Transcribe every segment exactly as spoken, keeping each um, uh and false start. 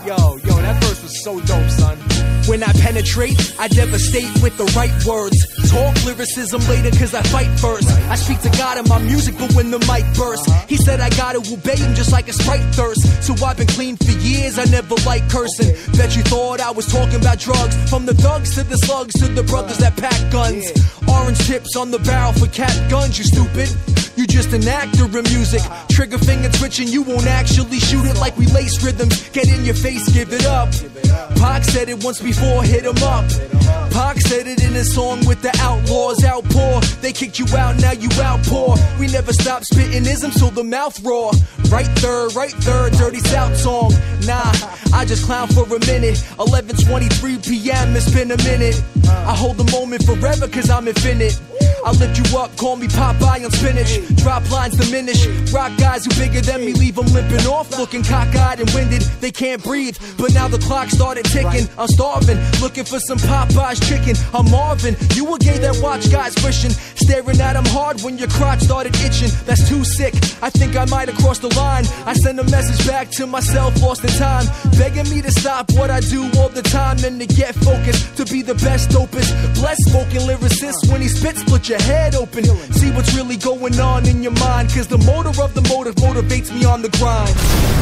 Yo, yo, that verse was so dope, son. When I penetrate, I devastate with the right words. Talk lyricism later cause I fight first. I speak to God in my music, but when the mic bursts, He said I gotta obey Him just like a Sprite thirst. So I've been clean for years, I never like cursing. Bet you thought I was talking about drugs. From the thugs to the slugs to the brothers that pack guns. Orange tips on the barrel for cat guns, you stupid. You just an actor in music. Trigger finger twitching, you won't actually shoot it like we lace rhythms. Get in your face, give it up. Pac said it once before, hit him up. Pac said it in his song with the Outlaws outpour. They kicked you out, now you outpour. We never stop spitting isms till the mouth roar. Right third, right third, Dirty South song. Nah, I just clown for a minute. eleven twenty-three p.m. It's been a minute. I hold the moment forever cause I'm infinite. I lift you up, call me Popeye on spinach. Drop lines diminish. Rock guys who bigger than me, leave them limping off. Looking cockeyed and winded, they can't breathe. But now the clock started ticking. I'm starving, looking for some Popeye's chicken. I'm Marvin, you a gay that watch guys wishing. Staring at him hard when your crotch started itching. That's too sick, I think I might have crossed the line. I send a message back to myself, lost in time. Begging me to stop what I do all the time. And to get focused, to be the best, dopest. Blessed spoken lyricist, when he spits, split your head open. See what's really going on in your mind. Cause the motor of the motive motivates me on the grind.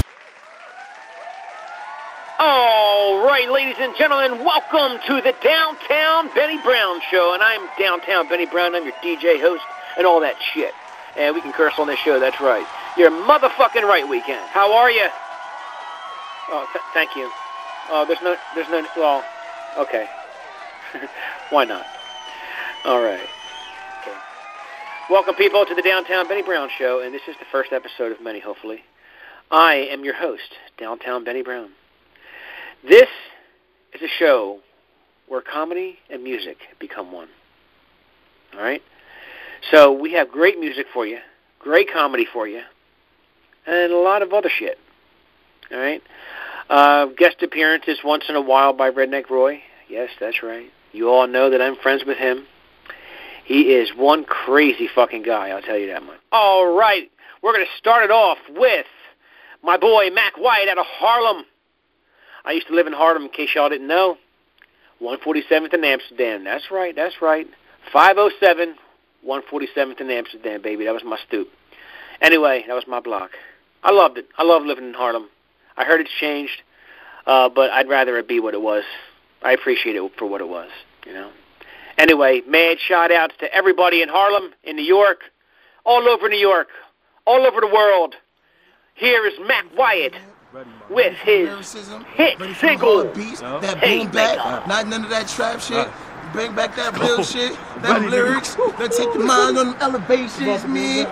All right, ladies and gentlemen, welcome to the Downtown Benny Brown Show. And I'm Downtown Benny Brown. I'm your D J, host, and all that shit. And we can curse on this show, that's right. You're motherfucking right, Weekend. How are you? Oh, th- thank you. Oh, there's no, there's no, well, okay. Why not? All right. Okay. Welcome, people, to the Downtown Benny Brown Show, and this is the first episode of many, hopefully. I am your host, Downtown Benny Brown. This is a show where comedy and music become one. All right? So we have great music for you, great comedy for you, and a lot of other shit. All right? Uh, guest appearances once in a while by Redneck Roy. Yes, that's right. You all know that I'm friends with him. He is one crazy fucking guy, I'll tell you that much. All right, we're going to start it off with my boy Mac White out of Harlem. I used to live in Harlem, in case y'all didn't know. one forty-seventh in Amsterdam. That's right, that's right. five oh seven, one forty-seventh in Amsterdam, baby. That was my stoop. Anyway, that was my block. I loved it. I love living in Harlem. I heard it's changed, uh, but I'd rather it be what it was. I appreciate it for what it was, you know. Anyway, mad shout-outs to everybody in Harlem, in New York, all over New York, all over the world. Here is Mac Wyatt with his hit single, that boom back, not none of that trap shit. Bring back that real shit, that lyrics, that take your mind on them elevations, man.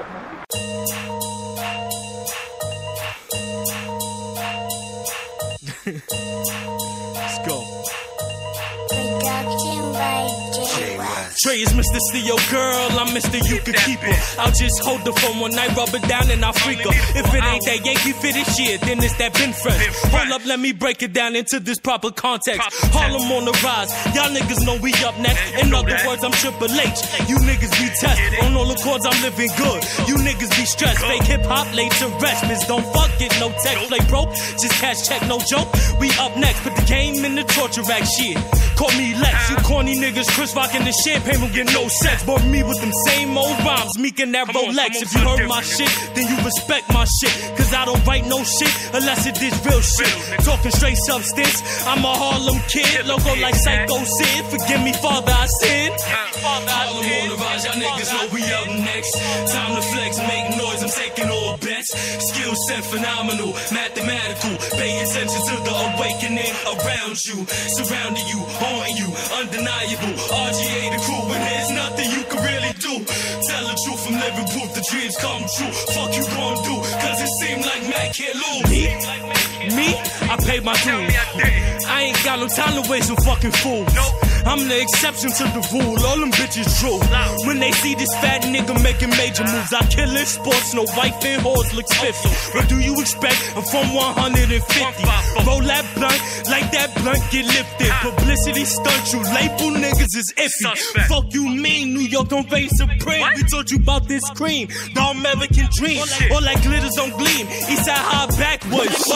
Let's go. Production by J Y. Trey is Mister Theo girl, I'm Mister You Can Keep Her. I'll just hold the phone one night, rub it down and I'll freak her. If it ain't that Yankee fitted shit, then it's that Ben Fresh. Hold up, let me break it down into this proper context. Harlem on the rise, y'all niggas know we up next. In other words, I'm Triple H. You niggas be test, on all the chords I'm living good. You niggas be stressed, fake hip hop laid to rest. Miss don't fuck it, no tech, play broke, just cash check, no joke. We up next, put the game in the torture rack shit. Call me Lex, you corny niggas, Chris rockin' the champagne will get no sex. But me with them same old rhymes, Meek and that Rolex. If you heard my shit, then you respect my shit. Cause I don't write no shit unless it is real shit. Talking straight substance, I'm a Harlem kid. Logo like Psycho Sid, forgive me, father, I sin. Harlem on the rise, y'all niggas know we up next. Time to flex, make noise, I'm taking all bets. Skill set phenomenal, mathematical. Pay attention to the awakening around you. Surrounding you, haunting you, undeniable. R G A the crew, and there's nothing you can really do. Tell the truth, I'm living proof, the dreams come true. Fuck you gon' do, cause it seem like Mac can't lose. Me? Me? I paid my dues. I ain't got no time to waste with fucking fools. I'm the exception to the rule, all them bitches true. When they see this fat nigga making major moves, I kill it sports, no wife and whores look spiffy. What do you expect? I'm from one hundred fifty. Roll that blunt, like that blunt get lifted. Publicity stunt, you label niggas is iffy. Fuck you mean, New York don't reign supreme. We told you about this cream, the American dream. All that glitters don't gleam, Eastside high backwoods. All that glitters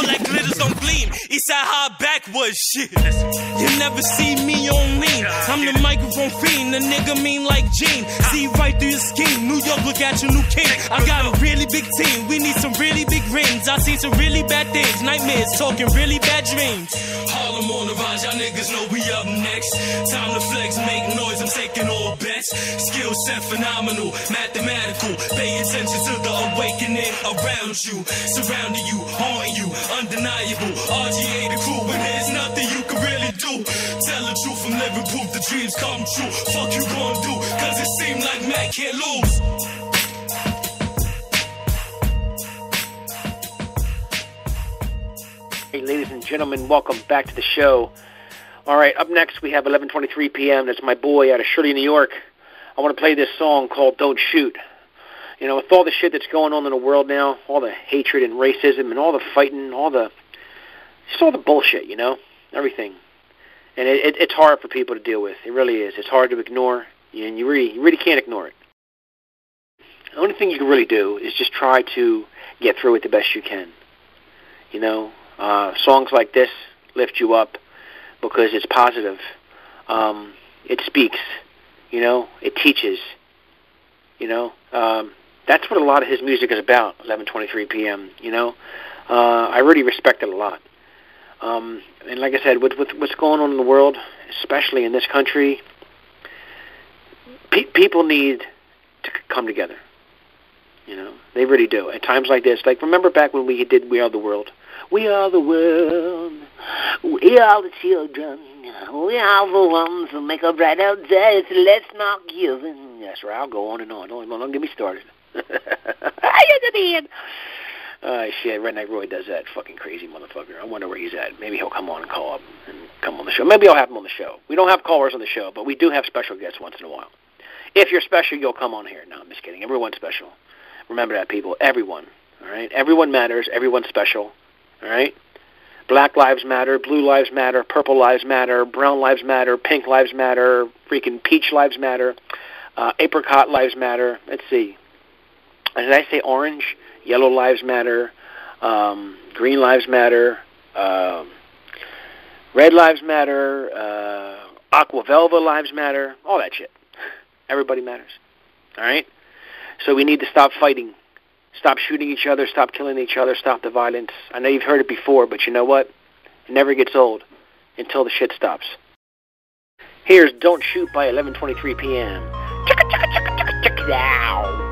hitters don't gleam. Eastside high backwoods shit. You never see me on lean. I'm the microphone fiend, the nigga mean like Gene. See right through your scheme. New York, look at your new king. I got a really big team. We need some really big rings. I seen some really bad things. Nightmares talking really bad dreams. Harlem on the rise, y'all niggas know we up next. Time to flex, make noise, I'm taking all bets. Skill set phenomenal, mathematical. Pay attention to the awakening around you. Surrounding you, haunting you, undeniable. R G A the crew, and there's nothing you can really do. Tell the truth from living proof, the dreams come true. Fuck you gon' do, cause it seem like Mac can't lose. Hey, ladies and gentlemen, welcome back to the show. All right, up next we have eleven twenty-three p.m. That's my boy out of Shirley, New York. I want to play this song called Don't Shoot. You know, with all the shit that's going on in the world now, all the hatred and racism and all the fighting, all the, just all the bullshit, you know, everything. And it, it, it's hard for people to deal with. It really is. It's hard to ignore, and you really, you really can't ignore it. The only thing you can really do is just try to get through it the best you can. You know, uh, songs like this lift you up because it's positive. Um, it speaks, you know, it teaches, you know. Um, that's what a lot of his music is about, eleven twenty-three p.m., you know. Uh, I really respect it a lot. Um, and like I said, with, with what's going on in the world, especially in this country, pe- people need to come together. You know, they really do. At times like this, like remember back when we did We Are the World? We are the world. We are the children. We are the ones who make a brighter day. So let's not give in. That's right. I'll go on and on. Don't, don't get me started. Uh, shit, Redneck Roy does that. Fucking crazy motherfucker. I wonder where he's at. Maybe he'll come on and call up and come on the show. Maybe I'll have him on the show. We don't have callers on the show, but we do have special guests once in a while. If you're special, you'll come on here. No, I'm just kidding. Everyone's special. Remember that, people. Everyone. All right? Everyone matters. Everyone's special. All right? Black lives matter. Blue lives matter. Purple lives matter. Brown lives matter. Pink lives matter. Freaking peach lives matter. Uh, apricot lives matter. Let's see. Did I say orange? Yellow lives matter. Um, green lives matter. Uh, red lives matter. Uh, aqua velva lives matter. All that shit. Everybody matters. All right? So we need to stop fighting. Stop shooting each other. Stop killing each other. Stop the violence. I know you've heard it before, but you know what? It never gets old until the shit stops. Here's Don't Shoot by eleven twenty-three p.m. Check it, check it, check it, check it, check it out.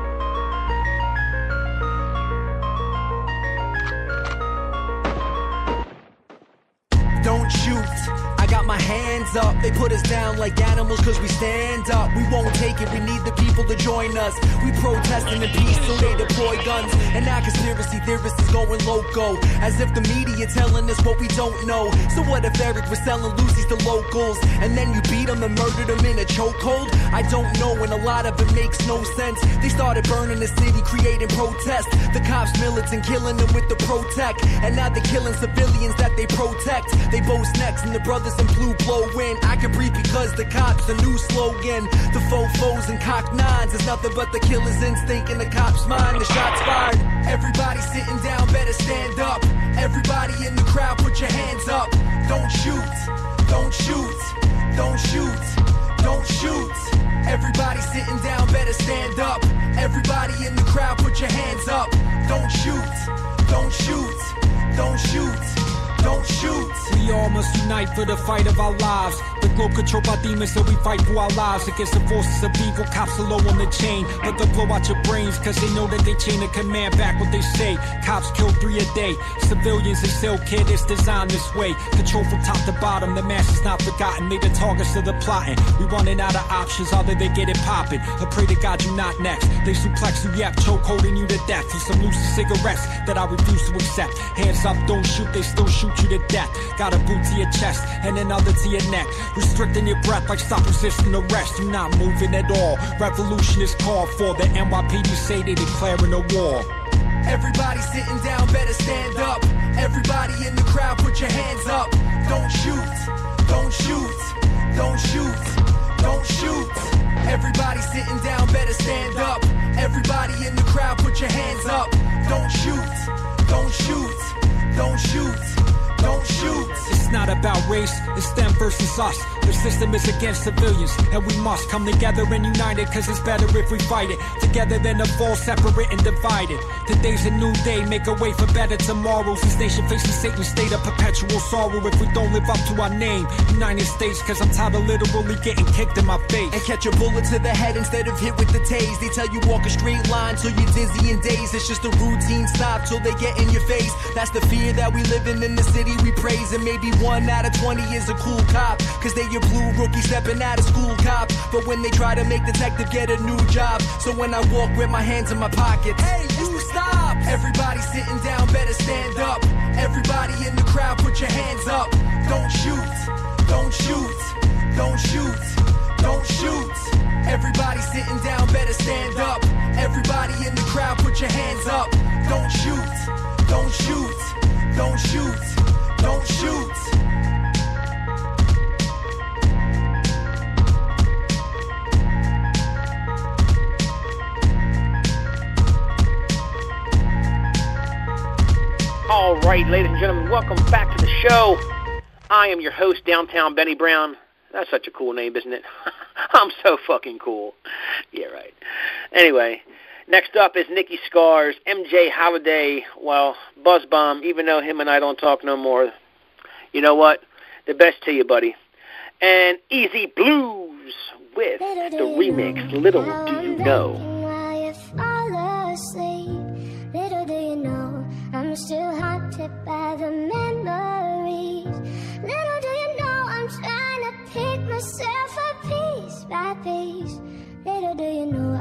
Don't shoot. I got my hands up. They put us down like animals cause we stand up. We won't take it. We need the people to join us. We protesting in peace so they deploy guns. And now conspiracy theorists is going loco. As if the media telling us what we don't know. So what if Eric was selling Lucy's to locals? And then you beat them and murdered them in a chokehold? I don't know and a lot of it makes no sense. They started burning the city, creating protests. The cops militant killing them with the Protect. And now they're killing civilians that they protect. They boast next and the brothers in blue blow in. I can breathe because the cops, the new slogan. The fofos and cock nines is nothing but the killer's instinct in the cop's mind. The shots fired. Everybody sitting down better stand up. Everybody in the crowd put your hands up. Don't shoot, don't shoot, don't shoot, don't shoot. Everybody sitting down better stand up. Everybody in the crowd put your hands up. Don't shoot, don't shoot, don't shoot. Don't shoot. We all must unite for the fight of our lives. The globe controlled by demons, so we fight for our lives against the forces of evil. Cops are low on the chain, but they'll blow out your brains, cause they know that they chain of command back what they say. Cops kill three a day. Civilians and cell kid, it's designed this way. Control from top to bottom, the mass is not forgotten. They the targets of the plotting. We running out of options, either they get it popping. I pray to God you not next. They suplex you, yap, choke holding you to death. For some loose cigarettes that I refuse to accept. Hands up, don't shoot, they still shoot you to death. Got a boot to your chest and another to your neck. Restricting your breath like stop resisting arrest. You're not moving at all. Revolution is called for. The N Y P D say they declaring a war. Everybody sitting down better stand up. Everybody in the crowd put your hands up. Don't shoot, don't shoot, don't shoot, don't shoot. Everybody sitting down better stand up. Everybody in the crowd put your hands up. Don't shoot, don't shoot, don't shoot, don't shoot. It's not about race, it's them versus us. The system is against civilians, and we must come together and united, cause it's better if we fight it together than to fall separate and divided. Today's a new day, make a way for better tomorrows. This nation faces Satan's state of perpetual sorrow if we don't live up to our name, United States, cause I'm tired of literally getting kicked in my face. And catch a bullet to the head instead of hit with the tase. They tell you walk a straight line till you're dizzy and dazed. It's just a routine stop till they get in your face. That's the fear that we live in in the city we praise. And maybe one out of twenty is a cool cop, cause they your blue rookie stepping out of school cop. But when they try to make detective get a new job, so when I walk with my hands in my pockets, hey, you stop! Everybody sitting down better stand up. Everybody in the crowd put your hands up. Don't shoot, don't shoot, don't shoot, don't shoot. Everybody sitting down better stand up. Everybody in the crowd put your hands up. Don't shoot, don't shoot, don't shoot, don't shoot. All right, ladies and gentlemen, welcome back to the show. I am your host, Downtown Benny Brown. That's such a cool name, isn't it? I'm so fucking cool. Yeah, right. Anyway, next up is Nicky Scars, M J Holiday. Well, Buzz Bomb, even though him and I don't talk no more, you know what? The best to you, buddy. And Easy Blues with the remix, Little Do You Know. Little do you know, I'm still haunted by the memories. Little do you know, I'm trying to pick myself up piece by piece. Little do you know,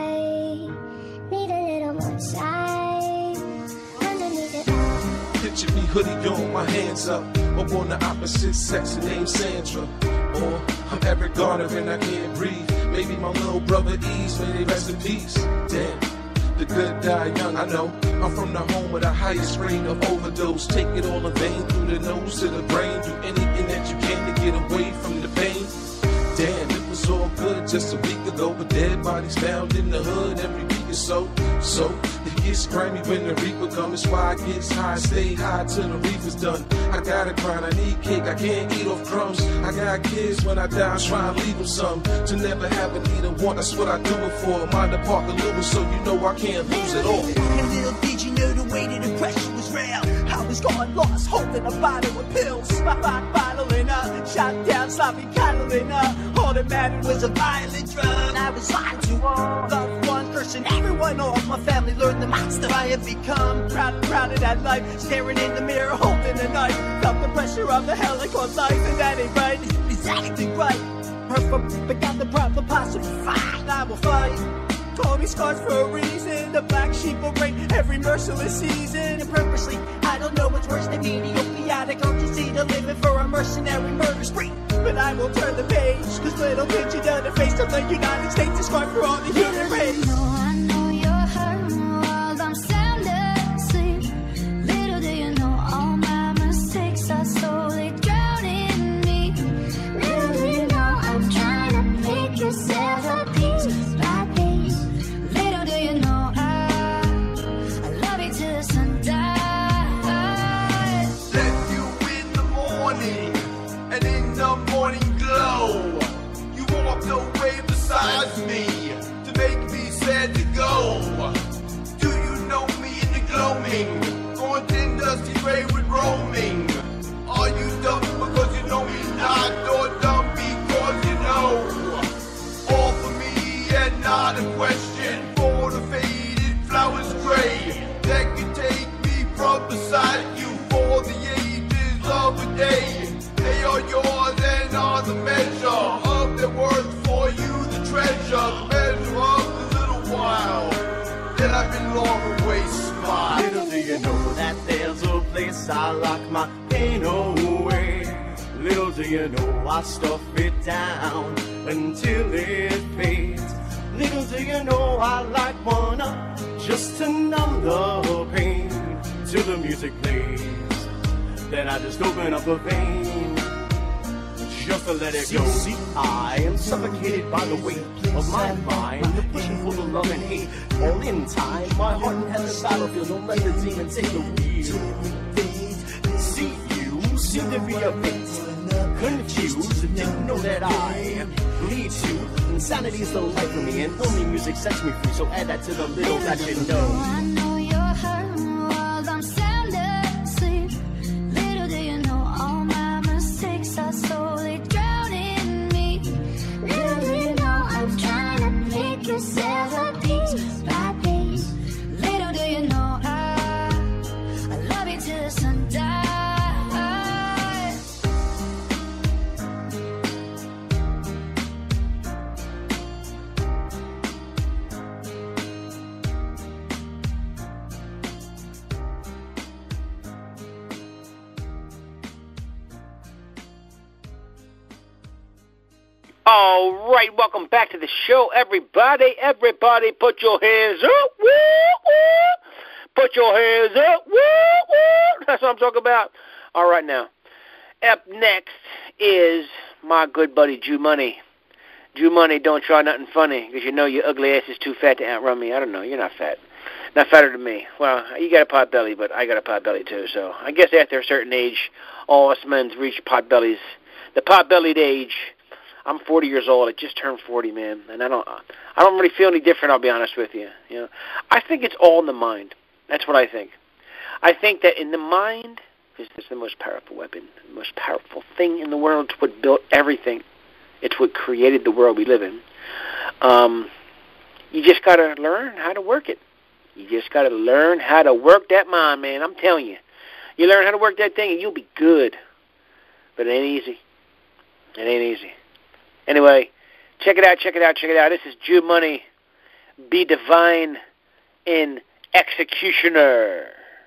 I need a little more time underneath it all. Picture me hoodie on, my hands up, up on the opposite sex, named Sandra. Or I'm Eric Garner and I can't breathe. Maybe my little brother Ease, may they rest in peace. Damn. The good die young, I know. I'm from the home with the highest rate of overdose. Take it all in vain, through the nose to the brain. Do anything that you can to get away from the pain. Damn, it was all good just a week ago, but dead bodies found in the hood every week or so. So it gets grimy when the reaper comes. That's why I get high, stay high till the reaper's done. I gotta grind, I need cake, I can't eat off crumbs. I got kids, when I die, I try to leave them some. To never have a need or want, that's what I do it for. Mind the Parker Lewis, so you know I can't lose it all. And little did you know the weight of the pressure was real. I was gone lost, holding a bottle of pills. My body bottling up, shot down, sloppy coddling up. All that mattered was a violent drug. I was lied to all, loved one person, everyone, all my family learned the monster I have become. Proud and proud of that life, staring in the mirror, holding a knife. Felt the pressure of the hell I call life, and that ain't right, it's acting right. Perfect, but got the problem, possible fight. I will fight. Call me Scars for a reason. The black sheep will reign every merciless season. And purposely, I don't know what's worse than being opiatic. I'll just either living for a mercenary murder spree. But I will turn the page, cause little bitch you done the face of the United States is scarred for all the human race. I know you're hurting while I'm sound asleep. Little do you know, all my mistakes are slowly drowning me. Little do you know, I'm trying to pick yourself up piece by piece. Little do you know, I, I love you till the sun dies. Left you in the morning, and in the morning glow, you walked away beside me to make me sad to go. Do you know me in the gloaming, going thin dusty gray with roaming? Are you dumb because you know me not, or dumb because you know? All for me and not a question for the faded flowers gray that can take me from beside you for the ages of a day. They are yours and are the measure of their worth for you, the treasure, the measure of the little while that I've been long away smile. Little do you know that there's a place I lock my pain away. Little do you know I stuff it down until it fades. Little do you know I light one up just to numb the pain till the music plays. Then I just open up a vein just to let it go. See, I am suffocated by the weight of my mind, the pushing for the love and hate. All in time, my heart has the battlefield. Don't let the demon take the wheel. seem to be a bit confused and didn't know that I need you. Insanity is the life of me, and only music sets me free. So add that to the little that you know. I know you're hurting while I'm sound asleep. Little do you know all my mistakes are slowly drowning me. Little do you know I'm trying to make you seven piece by piece. Little do you know I, I love you till the sun dies. All right, welcome back to the show, everybody. Everybody, put your hands up. Woo, woo. Put your hands up. Woo, woo. That's what I'm talking about. All right, now. Up next is my good buddy, Jew Money. Jew Money, don't try nothing funny, because you know your ugly ass is too fat to outrun me. I don't know. You're not fat. Not fatter than me. Well, you got a pot belly, but I got a pot belly, too. So I guess after a certain age, all us men reach pot bellies. The pot-bellied age. I'm forty years old. I just turned forty, man, and I don't, I don't really feel any different. I'll be honest with you. You know, I think it's all in the mind. That's what I think. I think that in the mind is the most powerful weapon, the most powerful thing in the world. It's what built everything. It's what created the world we live in. Um, you just got to learn how to work it. You just got to learn how to work that mind, man. I'm telling you. You learn how to work that thing, and you'll be good. But it ain't easy. It ain't easy. Anyway, check it out, check it out, check it out. This is Jew Money, Be Divine in Executioner.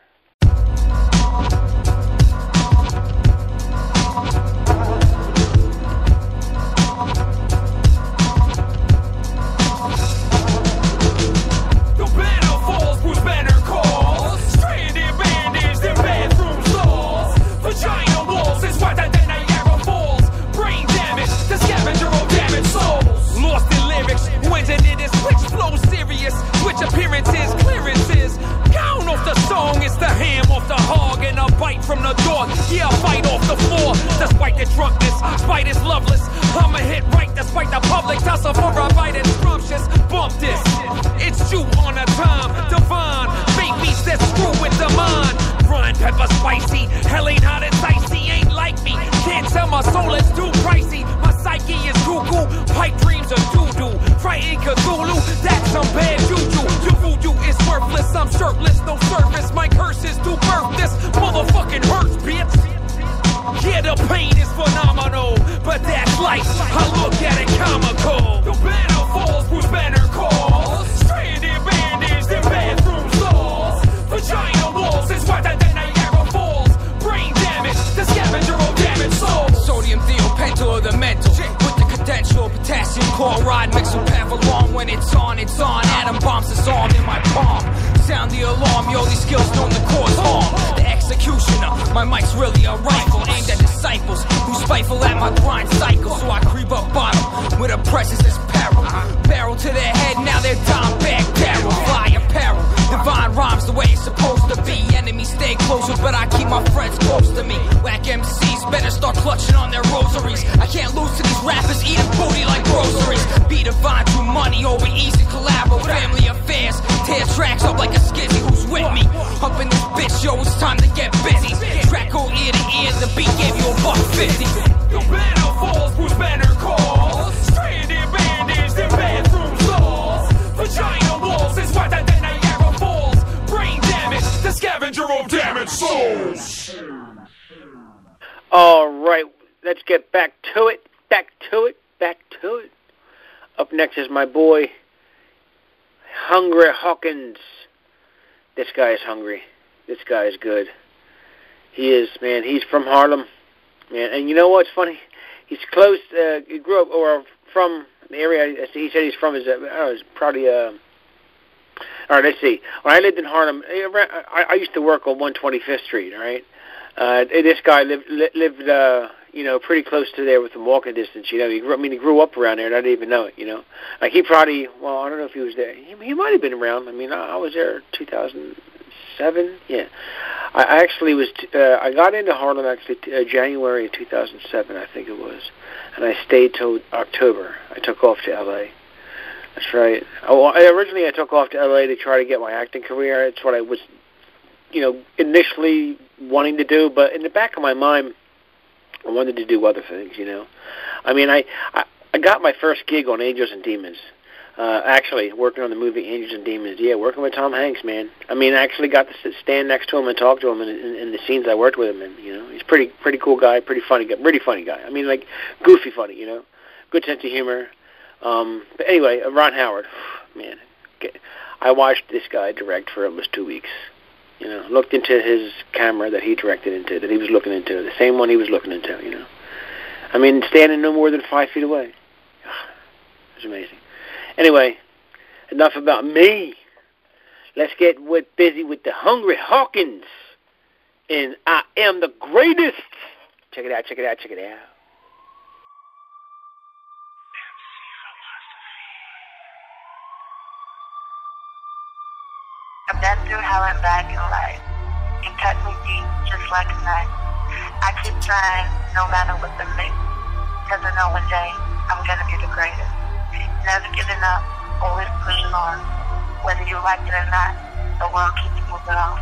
The banner falls, whose banner calls. Stranded bandits in bathroom stalls. Vagina walls is wetter than Niagara Falls. Brain damage, the scavenger of damaged souls. Lost in lyrics, who engineered this switch flow serious. Switch appearances, clearances. Count off the song, it's the ham off the hog and a bite from the dog. Yeah, a fight off the floor. Despite the drunkenness, spite is loveless. I'm a hit right despite the public tussle for a bite and scrumptious. Bump this, it's you on a time. Divine, fake beats that screw with the mind. Run, pepper spicy, hell ain't hot and icy. Ain't like me, can't tell my soul it's too pricey. My psyche is cuckoo, pipe dreams are doo-doo. Frightened Cthulhu, that's some bad juju. Your voodoo is worthless, I'm shirtless, no service. My curse is to birth this motherfucking hurts, bitch. Yeah, the pain is phenomenal, but that's life, I look at it comical. The banner falls, whose banner calls. Stranded bandits in bathroom stalls. Vagina walls is wetter than Niagara Falls. Brain damage, the scavenger of damaged souls. Sodium thiopental of the mental, with the cadential potassium chloride mixed with Pavlon. When it's on, it's on. Atom bombs disarmed in my palm. Sound the alarm, yo, these skills known to cause harm. The executioner, my mic's really a rifle aimed at disciples who spiteful at my grind cycle. So I creep up bottom with a presence that's peril. Barrel to their head, now they're down back barrel. Fly apparel, divine rhymes the way it's supposed to be. Enemies stay closer, but I keep my friends close to me. Whack M Cs better start clutching on their rosaries. I can't lose to these rappers eating booty like groceries. Be divine through money over easy collabo. Family affairs, tear tracks up like a skizzy. Who's with me? Up in this bitch, yo, it's time to get busy. Track go ear to ear, the beat gave you a buck fifty. The banner falls, whose banner calls. Stranded bandits in bathroom stalls. Vagina walls is wetter than Niagara Falls. Brain damage, the scavenger of damaged souls. All right, let's get back to it, back to it, back to it. Up next is my boy, Hungry Hawkins. This guy is hungry. This guy is good. He is, man. He's from Harlem, man. And you know what's funny? He's close. Uh, he grew up or from the area. He said he's from. Is uh, I don't know. It's probably. Uh, all right. Let's see. When I lived in Harlem, I, I used to work on one twenty-fifth Street. All right. Uh, this guy lived lived. Uh, you know, pretty close to there within walking distance. You know, he grew, I mean, he grew up around there, and I didn't even know it. You know, like he probably. Well, I don't know if he was there. He, he might have been around. I mean, I, I was there two thousand seven? Yeah. I actually was, uh, I got into Harlem actually uh, January of two thousand seven, I think it was. And I stayed till October. I took off to L A. That's right. Oh, I, originally I took off to L A to try to get my acting career. It's what I was, you know, initially wanting to do. But in the back of my mind, I wanted to do other things, you know. I mean, I, I, I got my first gig on Angels and Demons. Uh, actually, working on the movie Angels and Demons. Yeah, working with Tom Hanks, man. I mean, I actually got to sit, stand next to him and talk to him in, in, in the scenes I worked with him in, you know. He's pretty pretty cool guy, pretty funny guy, really funny guy. I mean, like, goofy funny, you know. Good sense of humor. Um, but anyway, uh, Ron Howard, man. Okay. I watched this guy direct for almost two weeks. You know, looked into his camera that he directed into, that he was looking into, the same one he was looking into, you know. I mean, standing no more than five feet away. It was amazing. Anyway, enough about me. Let's get with, busy with the Hungry Hawkins. And I am the greatest. Check it out, check it out, check it out. I've been through hell and back in life. It cut me deep just like a knife. I keep trying no matter what the mix. Cause I know one day I'm gonna be the greatest. Never giving up, always pushing on. Whether you like it or not, the world keeps moving on.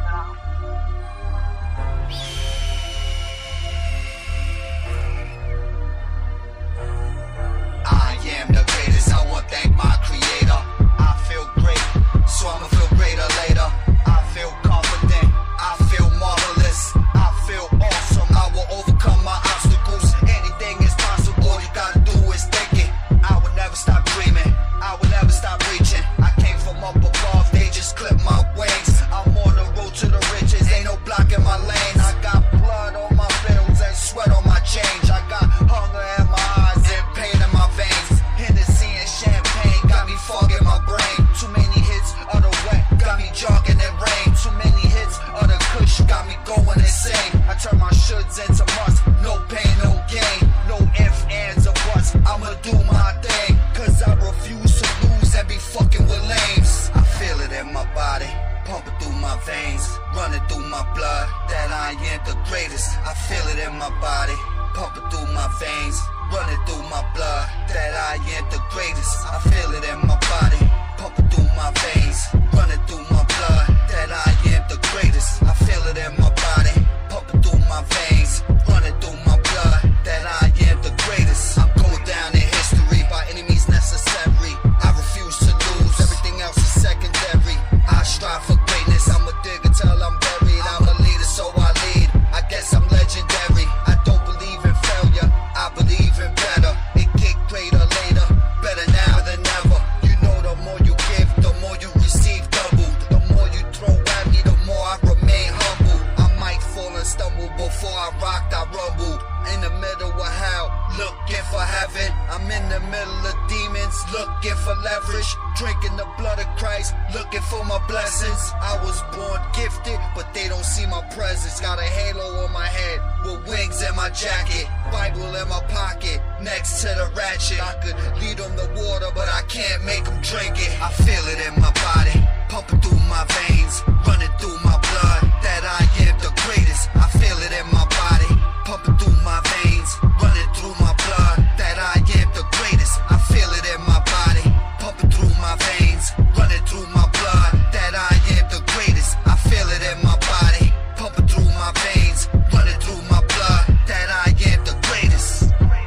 I am the greatest, I want to thank my creator. I feel great, so I'ma feel greater later. I feel confident, I feel marvelous, I feel awesome. I will overcome my obstacles, anything is possible. All you gotta do is think it. I will never stop dreaming, I will never stop reaching. I came from up above, they just clipped my wings. I'm on the road to the riches, ain't no blocking my lane. I got blood on my bills and sweat on my change. I got hunger in my eyes and pain in my veins. Hennessy and champagne got me fogging my brain. Too many hits of the wet got me jogging in rain. Too many hits of the kush got me going insane. I turn my shoulds into must, no pain, no gain. No ifs, ands, or buts, I'ma do my thing. Cause I refuse to lose and be fucking with lames. I feel it in my body, pumping through my veins, running through my blood, that I am the greatest. I feel it in my body, pumping through my veins, running through my blood, that I am the greatest. I feel it in my body, pumping through my veins, running through my blood, that I am the greatest. I feel it in my body, pumping through my veins, running through my blood, that I am the greatest. I'm going down in history by any means necessary. I refuse to lose, everything else is secondary. I strive for greatness, I'm a digger till I'm buried. I'm a leader, so I lead. I guess I'm legendary. I don't believe in failure, I believe in better. It get greater later, better now than ever. You know, the more you give, the more you receive doubled. The more you throw at me, the more I remain humble. I might fall and stumble before I rocked, I rumbled. In the middle of hell, looking for heaven. I'm in the middle of demons, looking for leverage. Drinking the blood of Christ, looking for my blessings. I was born gifted, but they don't see my presence. Got a halo on my head, with wings in my jacket. Bible in my pocket, next to the ratchet. I could lead them to water, but I can't make them drink it. I feel it in my body, pumping through my veins, running through my blood, that I am the greatest. I feel it in my body, pumping through my veins, running through my blood, that I am the greatest. I feel it in my body, pumping through my veins, running through my blood, that I am the greatest. I feel it in my body, pumping through my veins, running through my blood, that I am the greatest.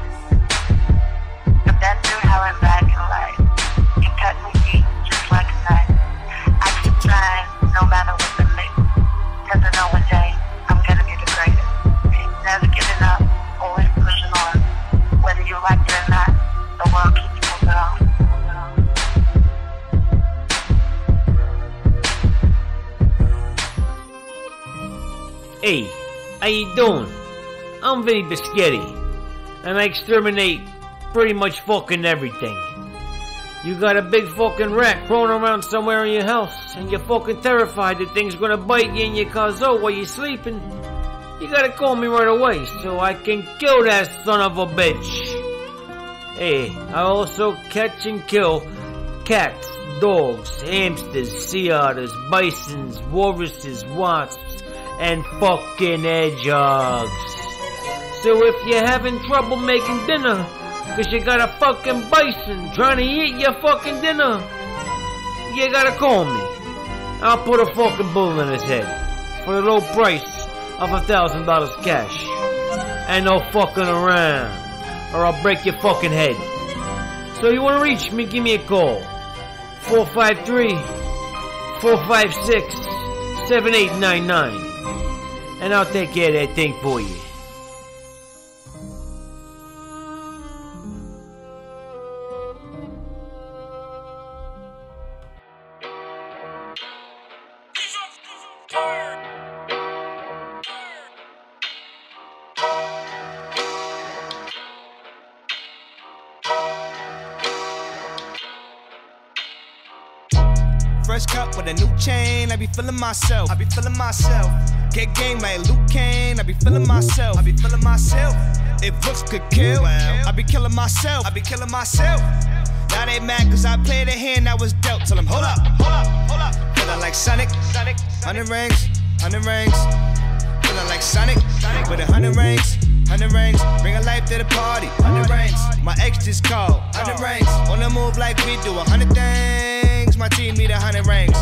I've been through hell and back in life. It cut me deep just like a knife. I keep trying no matter what the mix. Cause I know one day I'm gonna be the greatest. Never giving up, always pushing on. Whether you like it or not, the world keeps moving on. Hey, how you doing? I'm Vinny Biscotti, and I exterminate pretty much fucking everything. You got a big fucking rat crawling around somewhere in your house, and you're fucking terrified that thing's gonna bite you in your cazoo while you're sleeping. You gotta call me right away so I can kill that son of a bitch. Hey, I also catch and kill cats, dogs, hamsters, sea otters, bisons, walruses, wasps, and fucking hedgehogs. So if you're having trouble making dinner, cause you got a fucking bison trying to eat your fucking dinner, you gotta call me. I'll put a fucking bull in his head for the low price of a thousand dollars cash. And no fucking around, or I'll break your fucking head. So you wanna reach me, give me a call. four five three, four five six, seven eight nine nine. And I'll take care of that thing for you. Fresh cut with a new chain, I be feeling myself. I be feeling myself. Get game like Luke Kane, I be feeling myself. I be feeling myself. If looks could kill, I be killing myself. I be killing myself. Now they mad cause I played a hand that was dealt. Tell them, hold up, hold up, hold up. Feeling like Sonic, Sonic. Hundred rings, hundred rings. Feeling like Sonic, Sonic. With a hundred rings, hundred rings. Bring a life to the party, hundred rings. My ex just called, hundred rings. On the move like we do, a hundred things. My team need a hundred rings.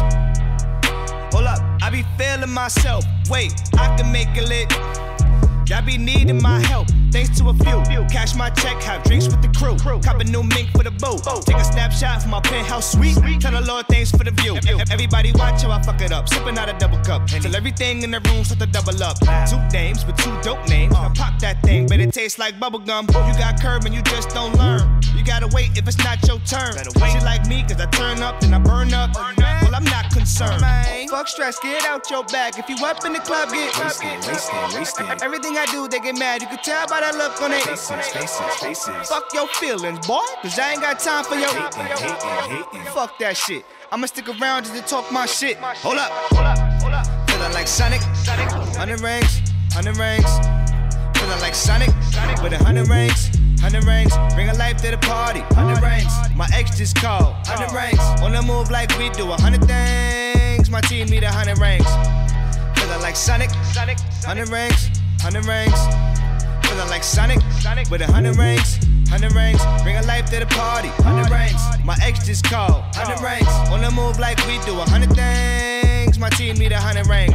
Hold up, I be feeling myself. Wait, I can make it lit. Y'all be needing my help, thanks to a few. Cash my check, have drinks with the crew. Cop a new mink for the boo. Take a snapshot from my penthouse suite. Tell the Lord thanks for the view. Everybody watch how I fuck it up. Sipping out a double cup. Till everything in the room start to double up. Two dames with two dope names. Now pop that thing, but it tastes like bubblegum. You got curb and you just don't learn. You gotta wait if it's not your turn. She like me cause I turn up, then I burn up. Well, I'm not concerned. Fuck stress, get out your bag. If you up in the club, get wasted, wasted, wasted. Everything I do, they get mad. You can tell by that look on their faces, faces, faces. Fuck your feelings, boy, cause I ain't got time for your hating, hating, hating. Fuck that shit. I'ma stick around just to talk my shit. Hold up, hold up, hold up. Feeling like Sonic, Sonic. Hundred rings, hundred rings. Feeling like Sonic, Sonic. With a hundred rings. Hundred rings, bring a life to the party. Hundred rings, my ex just called. Hundred rings, on the move like we do. A hundred things, my team need a hundred rings. Feeling like Sonic, Sonic. Hundred rings, hundred rings. Feeling like Sonic, Sonic. With a hundred rings, hundred rings. Bring a life to the party. Hundred rings, my ex just called. Hundred rings, on the move like we do. A hundred things, my team need a hundred rings.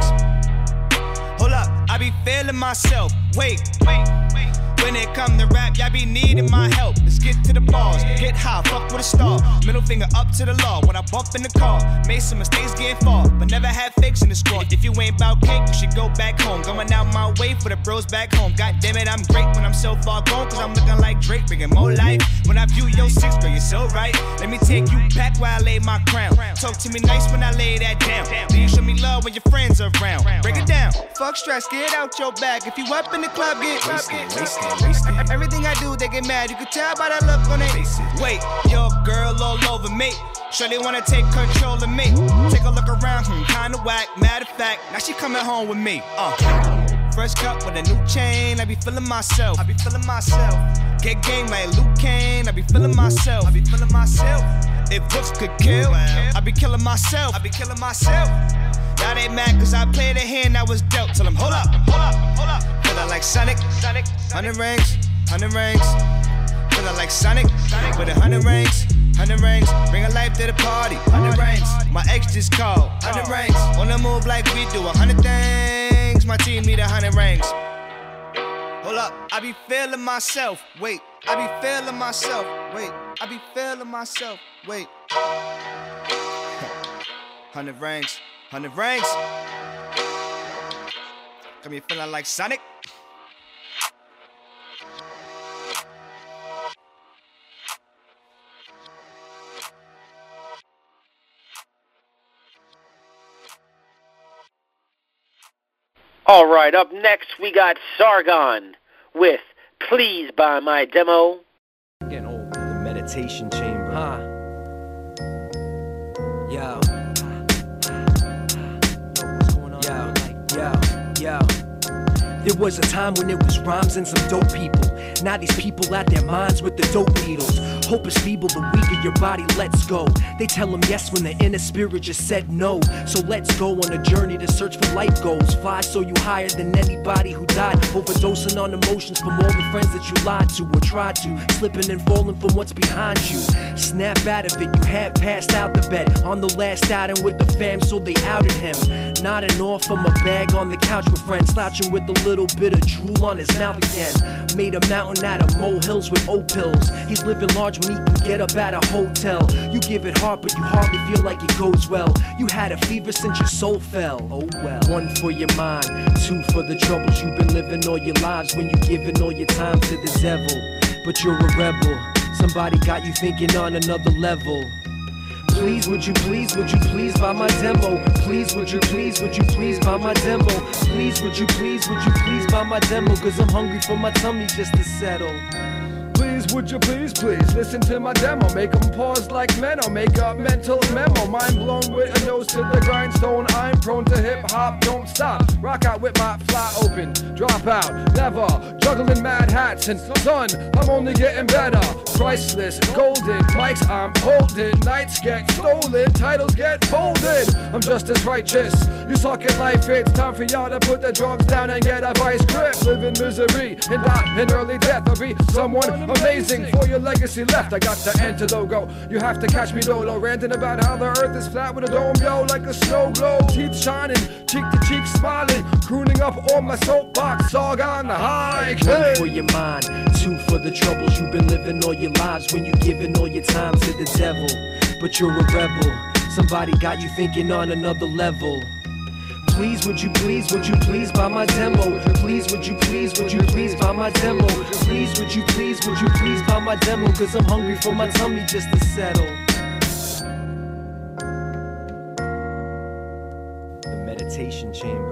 Hold up, I be feeling myself. Wait, wait, wait. When it come to rap, y'all be needing my help. Let's get to the bars, get high, fuck with a star. Middle finger up to the law when I bump in the car. Made some mistakes getting far, but never had fakes in the squad. If you ain't bout cake, you should go back home. Going out my way for the bros back home. God damn it, I'm great when I'm so far gone, cause I'm looking like Drake, bringing more life. When I view your six, girl, you're so right. Let me take you back where I lay my crown. Talk to me nice when I lay that down. Then you show me love when your friends are around. Break it down, fuck stress, get out your bag. If you up in the club, get wasted, wasted. Everything I do, they get mad. You can tell by that look on their faces. Wait, your girl all over me. Sure they wanna take control of me. Take a look around, hmm, kinda whack. Matter of fact, now she coming home with me. Uh, fresh cut with a new chain. I be feeling myself. I be feeling myself. Get game like Luke Kane. I be feeling myself. I be feeling myself. If looks could kill, I be killing myself. I be killing myself. Now they mad cause I played a hand that was dealt. Tell them, hold up, hold up, hold up. Feeling like Sonic, Sonic. Hundred rings, hundred rings. Feeling like Sonic, Sonic. With a hundred rings, hundred rings. Bring a life to the party, hundred rings. My ex just called, hundred rings. On the move like we do, a hundred things. My team need a hundred rings. Hold up, I be feeling myself. Wait, I be feeling myself. Wait, I be feeling myself. Wait. Hundred rings. Hundred rings. Got me feeling like Sonic. All right, up next we got Sargon with Please Buy My Demo. Getting old, the meditation chamber, huh? Yo. Yo, yo, yo. There was a time when it was rhymes and some dope people. Now these people out their minds with the dope needles. Hope is feeble, the weaker your body lets go. They tell them yes when the inner spirit just said no. So let's go on a journey to search for life goals. Fly so you higher than anybody who died. Overdosing on emotions from all the friends that you lied to or tried to. Slipping and falling from what's behind you. Snap out of it, you had passed out the bed. On the last outing with the fam, so they outed him. Nodding off from a bag on the couch with friends. Slouching with a little bit of drool on his mouth again. Made a mountain out of molehills with oat pills. He's living large when he can get up at a hotel. You give it hard, but you hardly feel like it goes well. You had a fever since your soul fell. Oh well. One for your mind, two for the troubles you've been living all your lives when you giving all your time to the devil. But you're a rebel. Somebody got you thinking on another level. Please, would you please, would you please buy my demo? Please, would you please, would you please buy my demo? Please, would you please, would you please buy my demo? Cause I'm hungry for my tummy just to settle. Please, would you please, please listen to my demo? Make them pause like Menno, make a mental memo. Mind blown with a nose to the grindstone. I'm prone to hip hop, don't stop. Rock out with my fly open, drop out, never. Juggling mad hats and son, I'm only getting better. Priceless, golden mics I'm holding. Nights get stolen, titles get folded. I'm just as righteous. You suck at life, it's time for y'all to put the drugs down and get a vice grip. Live in misery and die in early death. I'll be someone amazing for your legacy left. I got the anti logo. You have to catch me dolo, ranting about how the earth is flat with a dome, yo, like a snow globe. Teeth shining, cheek to cheek smiling, crooning up on my soapbox, song on the high. One for your mind, two for the troubles you've been living all your lives when you giving all your time to the devil. But you're a rebel. Somebody got you thinking on another level. Please, would you please, would you please buy my demo? Please, would you please, would you please buy my demo? Please, would you please, would you please buy my demo? Cause I'm hungry for my tummy just to settle. The meditation chamber.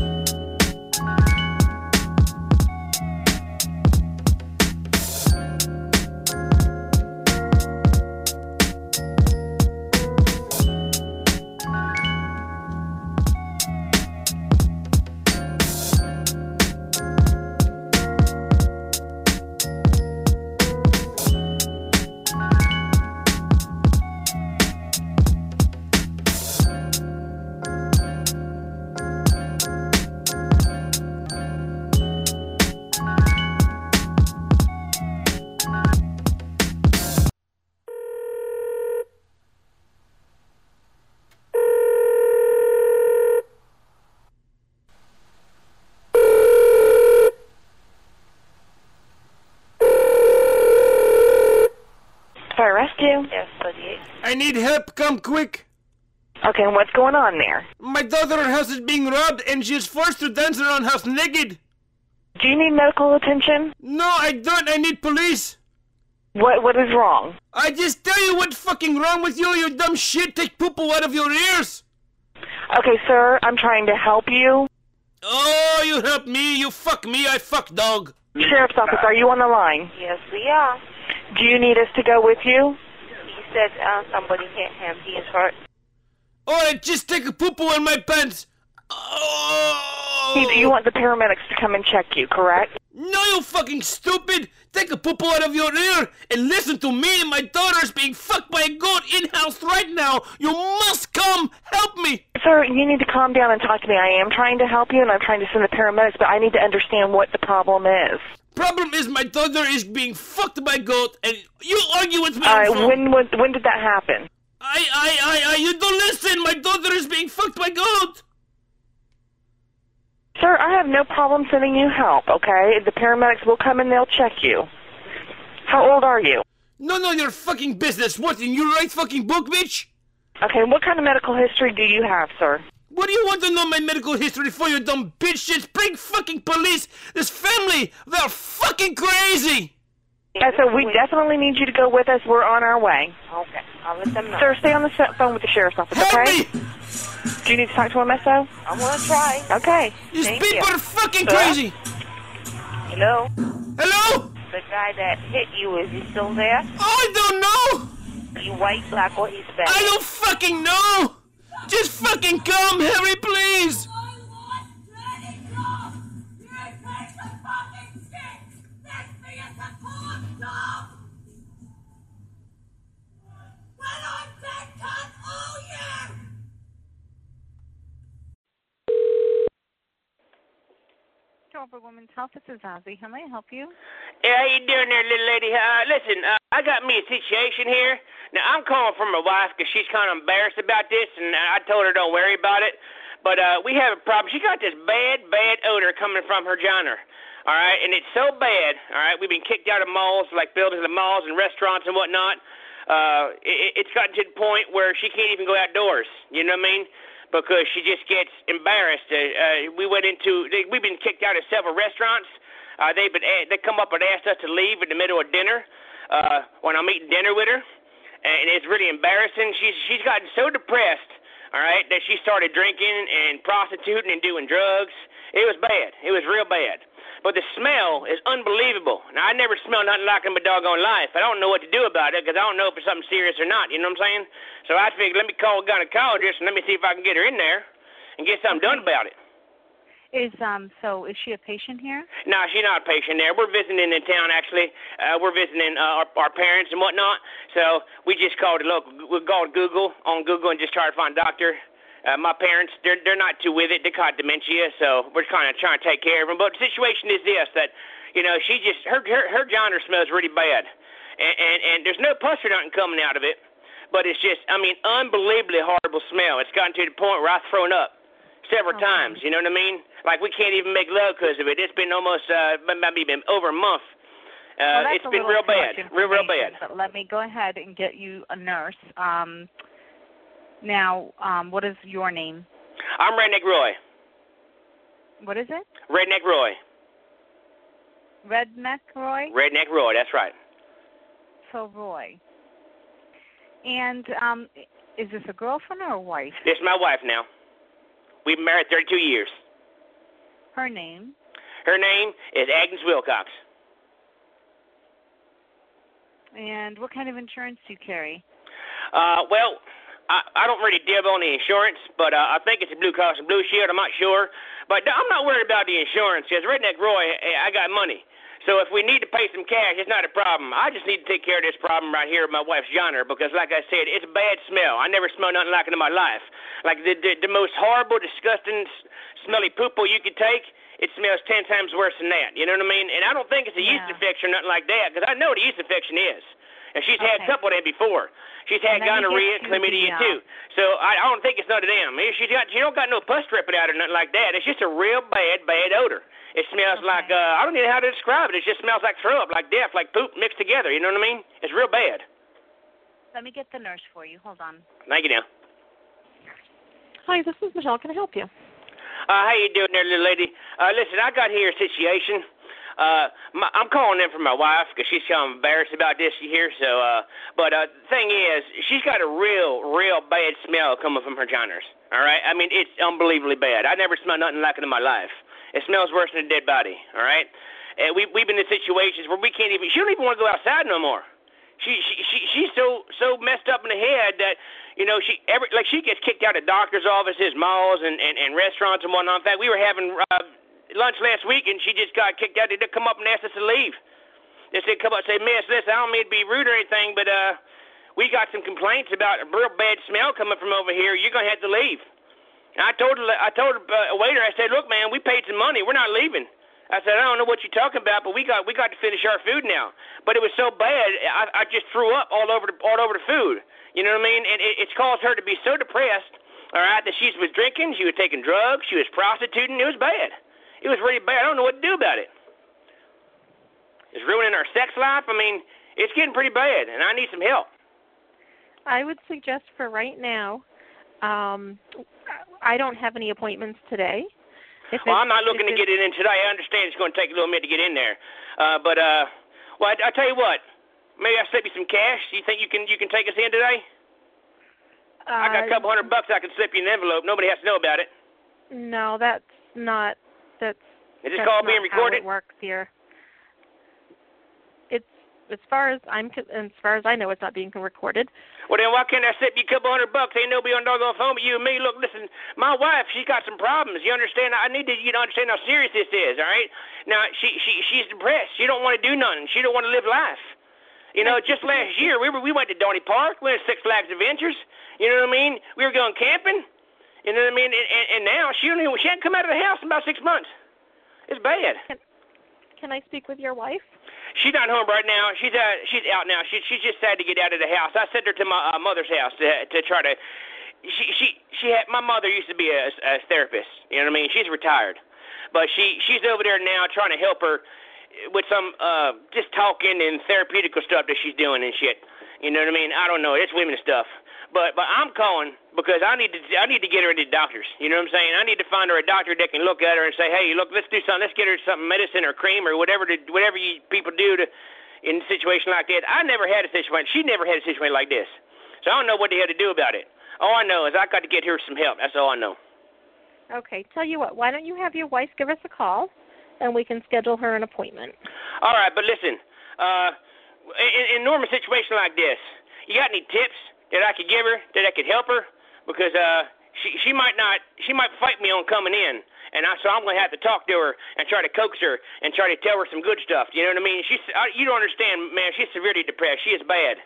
Yes, I need help, come quick. Okay, and what's going on there? My daughter's house is being robbed and she is forced to dance around house naked. Do you need medical attention? No, I don't. I need police. What What is wrong? I just tell you what's fucking wrong with you, you dumb shit. Take poo-poo out of your ears. Okay, sir, I'm trying to help you. Oh, you help me. You fuck me. I fuck dog. Sheriff's office, are you on the line? Yes, we are. Do you need us to go with you? He said uh, somebody hit him. He is hurt. Alright, just take a poo-poo in my pants. Oh. You, you want the paramedics to come and check you, correct? No, you fucking stupid. Take a poo-poo out of your ear and listen to me. My daughter's being fucked by a goat in-house right now. You must come help me. Sir, you need to calm down and talk to me. I am trying to help you and I'm trying to send the paramedics, but I need to understand what the problem is. Problem is my daughter is being fucked by a goat and you argue with me. All right, when, when, when did that happen? I, I, I, I, you don't listen. My daughter is being fucked by a goat. Sir, I have no problem sending you help, okay? The paramedics will come and they'll check you. How old are you? No, no, your fucking business. What, in your right fucking book, bitch? Okay, what kind of medical history do you have, sir? What do you want to know my medical history for, you dumb bitch? Just bring fucking police. This family, they're fucking crazy. Yeah, so we definitely need you to go with us. We're on our way. Okay, I'll let them know. Sir, stay on the phone with the sheriff's office, Help okay? me. Do you need to talk to him, S O? I'm gonna try. Okay. These Thank people you. are fucking Sir? crazy. Hello? Hello? The guy that hit you, is he still there? I don't know. He white, black, or Hispanic? I don't fucking know. Just fucking come, Harry, please. over Women's Health. This is Ozzy. How may I help you? Yeah, how you doing there, little lady? Uh, listen, uh, I got me a situation here. Now, I'm calling from my wife because she's kind of embarrassed about this, and I told her don't worry about it. But uh, we have a problem. She got this bad, bad odor coming from her vagina. All right, and it's so bad. All right, we've been kicked out of malls, like buildings of malls and restaurants and whatnot. Uh, it, it's gotten to the point where she can't even go outdoors. You know what I mean? Because she just gets embarrassed. Uh, uh, we went into, they, we've been kicked out of several restaurants. Uh, they've been, they come up and asked us to leave in the middle of dinner uh, when I'm eating dinner with her, and it's really embarrassing. She's she's gotten so depressed, all right, that she started drinking and prostituting and doing drugs. It was bad. It was real bad. But the smell is unbelievable. Now, I never smelled nothing like it in my doggone life. I don't know what to do about it because I don't know if it's something serious or not. You know what I'm saying? So I figured, let me call a gynecologist and let me see if I can get her in there and get something done about it. Is um so is she a patient here? No, she's not a patient there. We're visiting in town, actually. Uh, we're visiting uh, our, our parents and whatnot. So we just called a local, we called Google, on Google, and just tried to find a doctor. Uh, my parents, they're, they're not too with it. They caught dementia, so we're kind of trying to take care of them. But the situation is this, that, you know, she just, her her, her vagina smells really bad. And, and, and there's no pus or nothing coming out of it. But it's just, I mean, unbelievably horrible smell. It's gotten to the point where I've thrown up several okay. times, you know what I mean? Like, we can't even make love because of it. It's been almost, uh, maybe been over a month. Uh, well, it's been real bad, real, real bad. But let me go ahead and get you a nurse. Um, now, um, what is your name? I'm Redneck Roy. What is it? Redneck Roy. Redneck Roy? Redneck Roy, that's right. So, Roy. And um, is this a girlfriend or a wife? This is my wife now. We've been married thirty-two years. Her name? Her name is Agnes Wilcox. And what kind of insurance do you carry? Uh, well, I, I don't really deal on the insurance, but uh, I think it's a Blue Cross and Blue Shield. I'm not sure. But I'm not worried about the insurance because Redneck Roy, I got money. So if we need to pay some cash, it's not a problem. I just need to take care of this problem right here with my wife's yonder because, like I said, it's a bad smell. I never smelled nothing like it in my life. Like the the, the most horrible, disgusting, smelly poo-poo you could take, it smells ten times worse than that. You know what I mean? And I don't think it's a yeah. yeast infection or nothing like that because I know what a yeast infection is. And she's okay. had a couple of them before. She's had gonorrhea and chlamydia, too. So I, I don't think it's none of them. She's got, she don't got no pus dripping out or nothing like that. It's just a real bad, bad odor. It smells okay. like, uh, I don't even know how to describe it. It just smells like throw up, like death, like poop mixed together. You know what I mean? It's real bad. Let me get the nurse for you. Hold on. Thank you, now. Hi, this is Michelle. Can I help you? Uh, how you doing there, little lady? Uh, listen, I got here a situation. Uh, my, I'm calling in for my wife because she's kind of embarrassed about this here. So, uh, but uh, the thing is, she's got a real, real bad smell coming from her vaginas. All right, I mean it's unbelievably bad. I never smelled nothing like it in my life. It smells worse than a dead body. All right, and we we've been in situations where we can't even. She don't even want to go outside no more. She she she she's so so messed up in the head that you know she every like she gets kicked out of doctors' offices, malls, and and, and restaurants and whatnot. In fact, we were having. Uh, lunch last week, and she just got kicked out. They did come up and ask us to leave. They said, come up and say, Miss, listen, I don't mean to be rude or anything, but uh, we got some complaints about a real bad smell coming from over here. You're going to have to leave. And I told her, I told uh, a waiter, I said, look, man, we paid some money. We're not leaving. I said, I don't know what you're talking about, but we got we got to finish our food now. But it was so bad, I, I just threw up all over the all over the food. You know what I mean? And it, it's caused her to be so depressed, all right, that she was drinking, she was taking drugs, she was prostituting. It was bad. It was really bad. I don't know what to do about it. It's ruining our sex life. I mean, it's getting pretty bad, and I need some help. I would suggest for right now, um, I don't have any appointments today. If well, I'm not looking to get it in today. I understand it's going to take a little minute to get in there. Uh, but, uh, well, I, I tell you what, maybe I'll slip you some cash. Do you think you can you can take us in today? Uh, I got a couple hundred bucks I can slip you in an envelope. Nobody has to know about it. No, that's not... That's, Is this that's call being recorded? How it works here. It's as far as I'm as far as I know, it's not being recorded. Well, then why can't I slip you a couple hundred bucks? Ain't nobody on doggone phone but you and me. Look, listen, my wife, she's got some problems. You understand? I need to you to understand how serious this is. All right? Now she she she's depressed. She don't want to do nothing. She don't want to live life. You know, just last year we were we went to Donny Park. We went to Six Flags Adventures. You know what I mean? We were going camping. You know what I mean? And, and, and now she don't even, she hasn't come out of the house in about six months. It's bad. Can, can I speak with your wife? She's not home right now. She's uh, she's out now. She she's just sad to get out of the house. I sent her to my uh, mother's house to to try to. She she she had my mother used to be a, a therapist. You know what I mean? She's retired, but she she's over there now trying to help her with some uh just talking and therapeutical stuff that she's doing and shit. You know what I mean? I don't know. It's women stuff. But but I'm calling because I need to I need to get her into doctors. You know what I'm saying? I need to find her a doctor that can look at her and say, hey, look, let's do something. Let's get her something, medicine or cream or whatever to, whatever you people do to in a situation like that. I never had a situation. She never had a situation like this. So I don't know what the hell to do about it. All I know is I got to get her some help. That's all I know. Okay. Tell you what. Why don't you have your wife give us a call, and we can schedule her an appointment. All right, but listen. Uh, in, in a normal situation like this, you got any tips that I could give her, that I could help her, because uh, she she might not, she might fight me on coming in, and I, so I'm going to have to talk to her and try to coax her and try to tell her some good stuff. You know what I mean? She's, I, you don't understand, man. She's severely depressed. She is bad.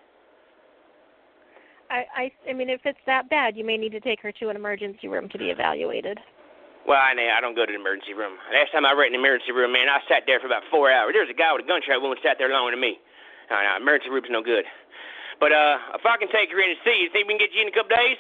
I, I I mean, if it's that bad, you may need to take her to an emergency room to be evaluated. Well, I I don't go to the emergency room. Last time I went in the emergency room, man, I sat there for about four hours. There was a guy with a gunshot wound sat there longer than me. Uh, no, emergency room's no good. But uh, if I can take her in and see you, think we can get you in a couple days?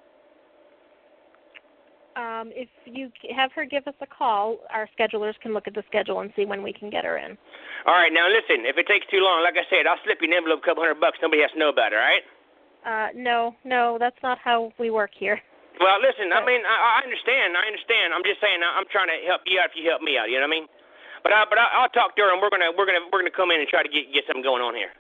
Um, if you have her give us a call, our schedulers can look at the schedule and see when we can get her in. All right, now listen, if it takes too long, like I said, I'll slip you an envelope, a couple hundred bucks. Nobody has to know about it, all right? Uh, no, no, that's not how we work here. Well, listen, I mean, I, I understand, I understand. I'm just saying, I'm trying to help you out if you help me out, you know what I mean? But I, but I, I'll talk to her, and we're gonna, we're gonna, we're gonna come in and try to get get something going on here.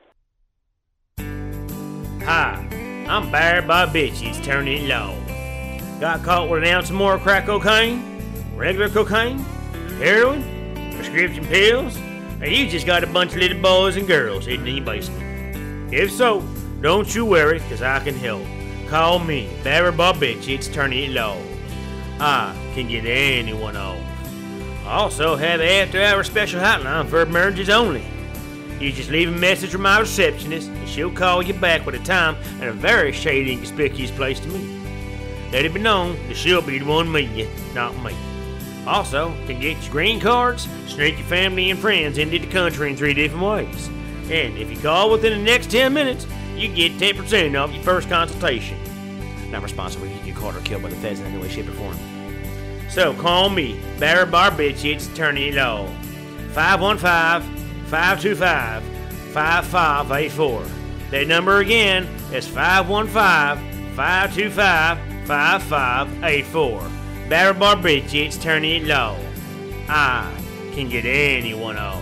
Hi, I'm Barry Bob Bitches, turning it low. Got caught with an ounce or more of crack cocaine, regular cocaine, heroin, prescription pills, or you just got a bunch of little boys and girls hidden in your basement? If so, don't you worry, cause I can help. Call me, Barry Bob Bitches, turning it low. I can get anyone off. I also have an after-hour special hotline for emergencies only. You just leave a message with my receptionist, and she'll call you back with a time and a very shady and conspicuous place to meet. Let it be known that she'll be the one meeting you, not me. Also, can get your green cards, sneak your family and friends into the country in three different ways. And if you call within the next ten minutes, you get ten percent off your first consultation. Not responsible if you get caught or killed by the feds in any way, shape, or form. So call me, Barry Barbitch, it's Attorney Law. five one five, five two five, five five eight four. That number again is five one five, five two five, five five eight four. Barry Barbitch, it's Attorney Law. I can get anyone off.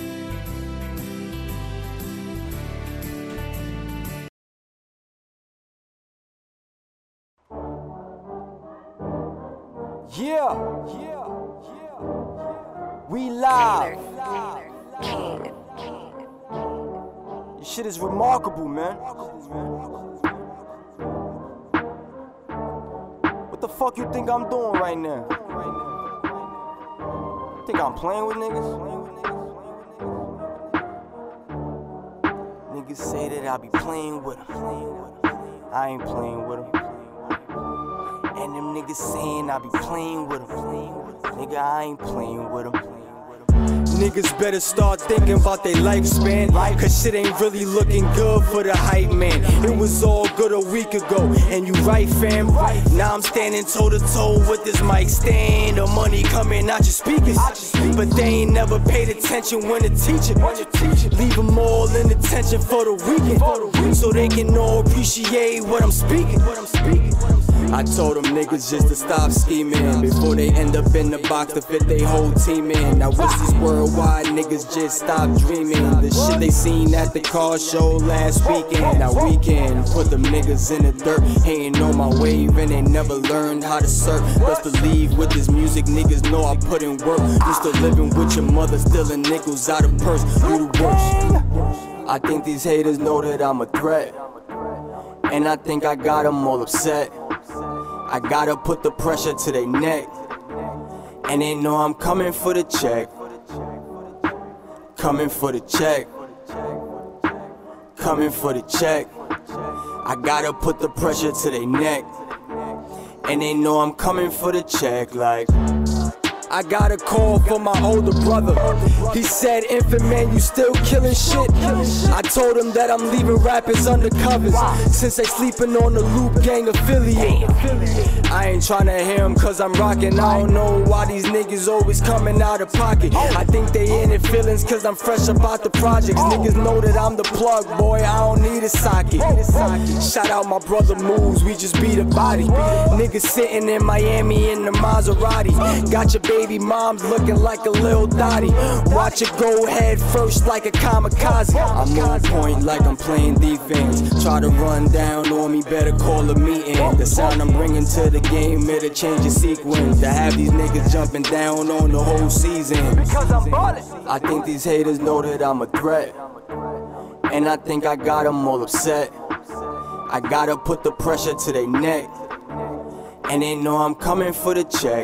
Yeah, yeah, yeah. We live. This shit is remarkable, man. What the fuck you think I'm doing right now? Think I'm playing with niggas? Niggas say that I be playing with them. I ain't playing with them. And them niggas saying I be playing with them. Nigga, I ain't playing with them. Niggas better start thinking about their lifespan, cause shit ain't really looking good for the hype man. It was all good a week ago, and you right fam. Now I'm standing toe to toe with this mic stand. The money coming out your speakers, but they ain't never paid attention when the teacher leave them all in attention for the weekend, so they can all appreciate what I'm speaking. I told them niggas just to stop scheming before they end up in the box to fit they whole team in. I wish these worldwide niggas just stop dreaming. The shit they seen at the car show last weekend. Now weekend put them niggas in the dirt, hating on my wave and they never learned how to surf. Best believe with this music niggas know I put in work. Used to living with your mother, stealing nickels out of purse. You the worst. I think these haters know that I'm a threat, and I think I got them all upset. I gotta put the pressure to their neck, and they know I'm coming for the check. Coming for the check. Coming for the check. I gotta put the pressure to their neck, and they know I'm coming for the check. Like I got a call from my older brother. He said, infant man, you still killing shit? I told him that I'm leaving rappers undercovers since they sleeping on the Loop Gang affiliate. I ain't tryna hear him cause I'm rocking. I don't know why these niggas always coming out of pocket. I think they in their feelings cause I'm fresh about the projects. Niggas know that I'm the plug, boy, I don't need a socket. Shout out my brother Moves, we just beat a body. Niggas sitting in Miami in the Maserati. Got your baby moms looking like a Lil Dottie. Watch it go head first like a kamikaze. I'm on point like I'm playing defense. Try to run down on me, better call a meeting. The sound I'm bringing to the game, it'll change the sequence. To have these niggas jumping down on the whole season. Because I'm ballin'. I think these haters know that I'm a threat, and I think I got them all upset. I gotta put the pressure to their neck, and they know I'm coming for the check.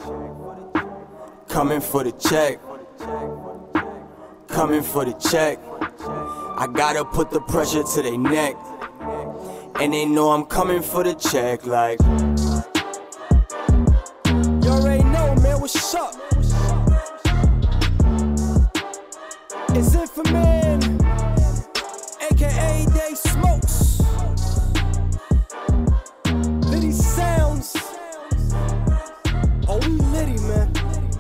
Coming for the check. Coming for the check. I gotta put the pressure to their neck, and they know I'm coming for the check. Like, you already know, man, what's up? It's Inframan, aka Day Smokes. Litty Sounds. Oh, we litty, man.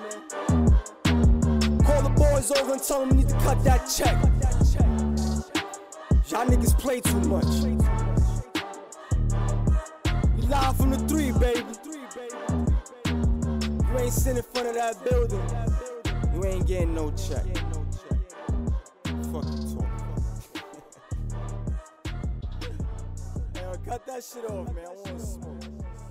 Call the boys over and tell them we need to cut that check. Y'all niggas play too much. We live from the three, baby. You ain't sitting in front of that building, you ain't getting no check. Fuck you talking. Hey, yo, cut that shit off, man. I wanna smoke.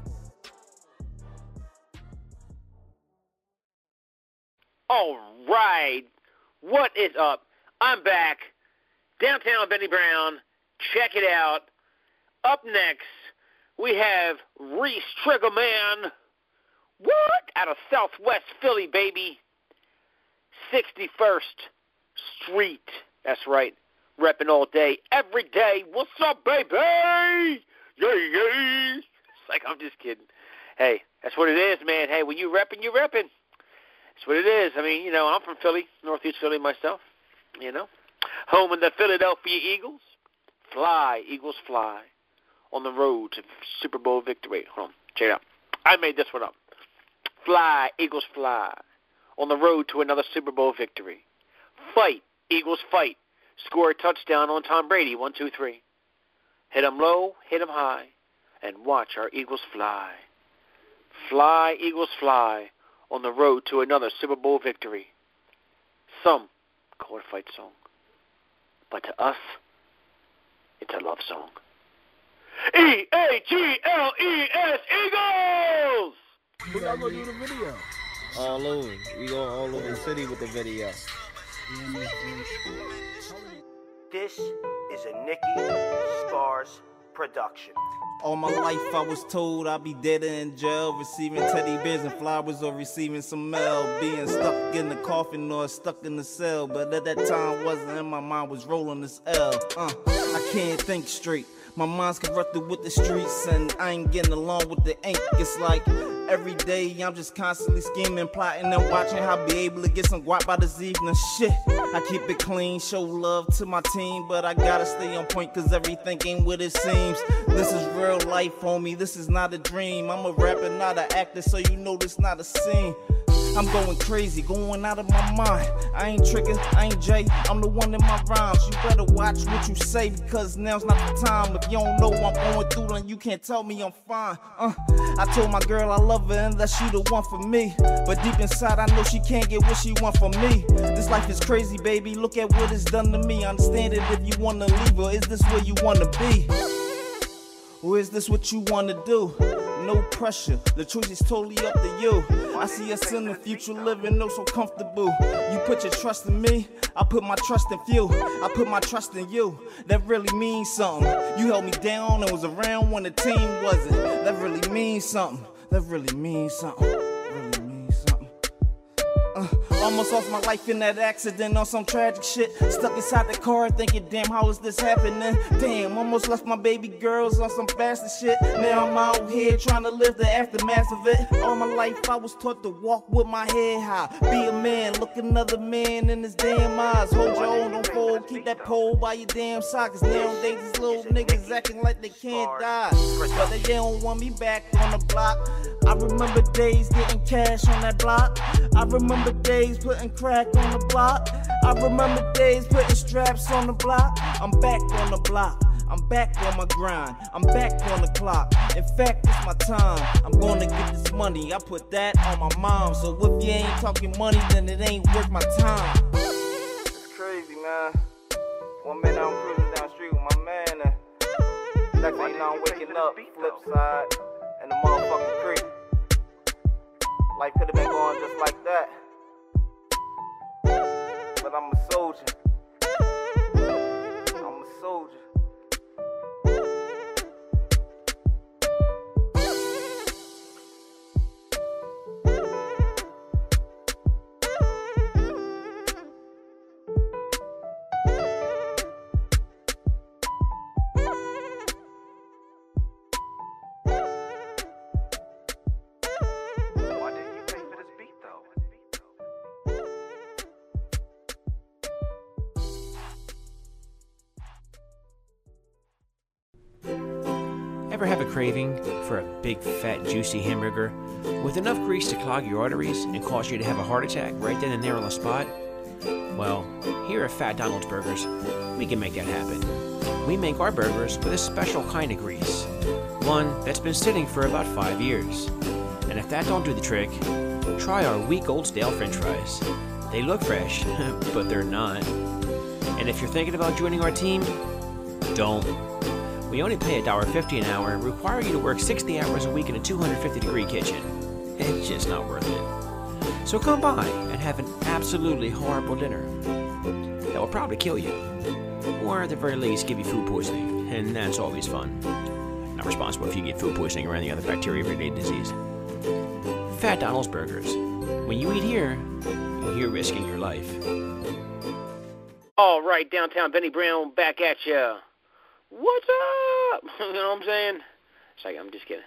All right. What is up? I'm back. Downtown Benny Brown. Check it out. Up next, we have Reese Triggerman. What? Out of Southwest Philly, baby. sixty-first Street. That's right. Repping all day, every day. What's up, baby? Yeah, yeah. It's like, I'm just kidding. Hey, that's what it is, man. Hey, when you repping, you repping. That's what it is. I mean, you know, I'm from Philly, Northeast Philly myself, you know. Home of the Philadelphia Eagles. Fly, Eagles fly. On the road to Super Bowl victory. Hold on, check it out. I made this one up. Fly, Eagles fly. On the road to another Super Bowl victory. Fight, Eagles fight. Score a touchdown on Tom Brady. One, two, three. Hit 'em low, hit 'em high. And watch our Eagles fly. Fly, Eagles fly. On the road to another Super Bowl victory. Some call it a fight song. But to us, it's a love song. E A G L E S, Eagles! We're not going to do the video. All over. We go all over the city with the video. This is a Nicky Scars production. All my life I was told I'd be dead in jail, receiving teddy bears and flowers or receiving some mail, being stuck in the coffin or stuck in the cell. But at that time wasn't in my mind, was rolling this L. Uh, I can't think straight. My mind's corrupted with the streets and I ain't getting along with the ink. It's like every day I'm just constantly scheming, plotting and watching how I be able to get some guap by this evening. Shit, I keep it clean, show love to my team, but I gotta stay on point cause everything ain't what it seems. This is real life, homie, this is not a dream. I'm a rapper, not an actor, so you know this not a scene. I'm going crazy, going out of my mind. I ain't tricking, I ain't Jay, I'm the one in my rhymes. You better watch what you say because now's not the time. If you don't know what I'm going through, then you can't tell me I'm fine. Uh, I told my girl I love her and that she the one for me. But deep inside I know she can't get what she want from me. This life is crazy, baby, look at what it's done to me. Understand it if you wanna leave, or is this where you wanna be? Or is this what you wanna do? No pressure, the choice is totally up to you. I see us in the future living no so comfortable. You put your trust in me, I put my trust in you. I put my trust in you, that really means something. You held me down and was around when the team wasn't. That really means something, that really means something, really means something. Uh, Almost lost my life in that accident on some tragic shit. Stuck inside the car thinking, damn, how is this happening? Damn, almost left my baby girls on some faster shit. Now I'm out here trying to live the aftermath of it. All my life I was taught to walk with my head high. Be a man, look another man in his damn eyes. Hold your own, don't fold, keep that pole by your damn side. Cause nowadays these little niggas acting like they can't die. But they don't want me back on the block. I remember days getting cash on that block. I remember days putting crack on the block. I remember days putting straps on the block. I'm back on the block. I'm back on my grind. I'm back on the clock. In fact, it's my time. I'm gonna get this money. I put that on my mom. So if you ain't talking money, then it ain't worth my time. It's crazy, man. One minute I'm cruising down the street with my man, and next thing you know I'm waking up, flip side, in the motherfucking creek. Life could have been going just like that. But I'm a soldier. I'm a soldier. Ever have a craving for a big, fat, juicy hamburger with enough grease to clog your arteries and cause you to have a heart attack right then and there on the spot? Well, here at Fat Donald's Burgers, we can make that happen. We make our burgers with a special kind of grease, one that's been sitting for about five years. And if that don't do the trick, try our week-old stale french fries. They look fresh, but they're not. And if you're thinking about joining our team, don't. We only pay one dollar fifty an hour and require you to work sixty hours a week in a two hundred fifty degree kitchen. It's just not worth it. So come by and have an absolutely horrible dinner that will probably kill you, or at the very least give you food poisoning, and that's always fun. Not responsible if you get food poisoning or any other bacteria-related disease. Fat Donald's Burgers. When you eat here, you're risking your life. All right, downtown Benny Brown back at ya. What's up? You know what I'm saying? It's like, I'm just kidding.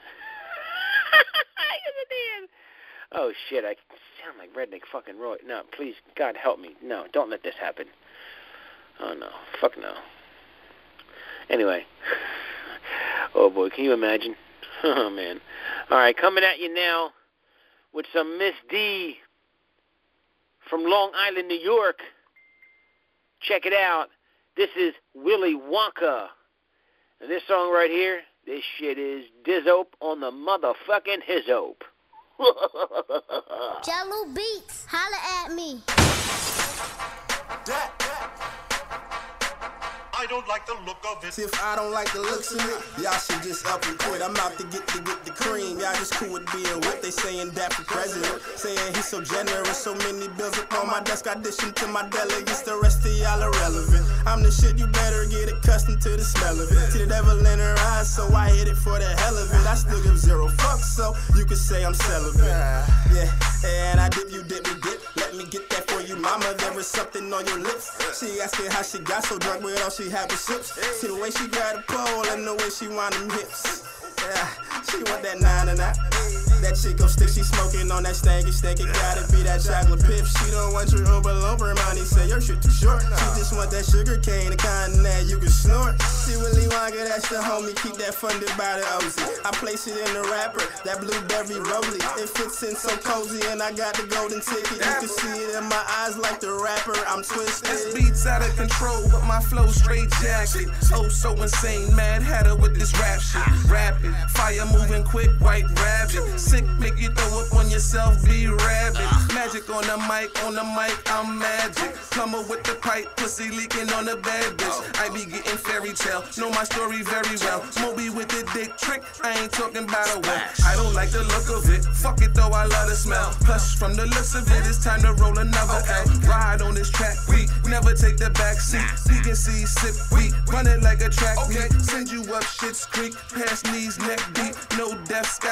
Oh, shit, I sound like Redneck fucking Roy. No, please, God help me. No, don't let this happen. Oh, no. Fuck no. Anyway. Oh, boy, can you imagine? Oh, man. All right, coming at you now with some Miss D from Long Island, New York. Check it out. This is Willy Wonka. And this song right here, this shit is Dizzope on the motherfucking Hizzope. Jello Beats, holla at me. I don't like the look of it. See, if I don't like the looks of it, y'all should just up and quit. I'm out to get to get the cream. Y'all just cool with being what they saying that for president. Saying he's so generous, so many bills up on my desk. I dish them to my delegates, the rest of y'all irrelevant. I'm the shit, you better get accustomed to the smell of it. See the devil in her eyes, so I hit it for the hell of it. I still give zero fucks, so you can say I'm celibate. Yeah, and I dip, you dip, me dip. Let me get that for you, mama. There is something on your lips. She asking how she got so drunk with all she had the sips. See the way she got a pole and the way she want them hips. Yeah, she want that nine and nine. That Chico stick she smoking on that stanky stick. It gotta be that chocolate pip. She don't want your Oompa Loompa. Money say your shit too short. She just want that sugar cane, the kind that you can snort. She Willy Wonka, that's the homie. Keep that funded by the O Z. I place it in the wrapper, that blueberry rollie. It fits in so cozy, and I got the golden ticket. You can see it in my eyes like the rapper. I'm twisted. This beats out of control, but my flow straight jacket. Oh, so insane, Mad Hatter with this rap shit. Rapid, fire moving quick, white rabbit. Sick, make you throw up on yourself, be rabid. Magic on the mic, on the mic, I'm magic. Plumber with the pipe, pussy leaking on the bad bitch. I be getting fairy tale, know my story very well. Moby with the dick trick, I ain't talking about a one. I don't like the look of it, fuck it though, I love the smell. Plus, from the looks of it, it's time to roll another L. Ride on this track, we never take the back seat. P and C, sip, we run it like a track meet. Send you up Shit's Creek, past knees, neck deep. No deaths, gotta hold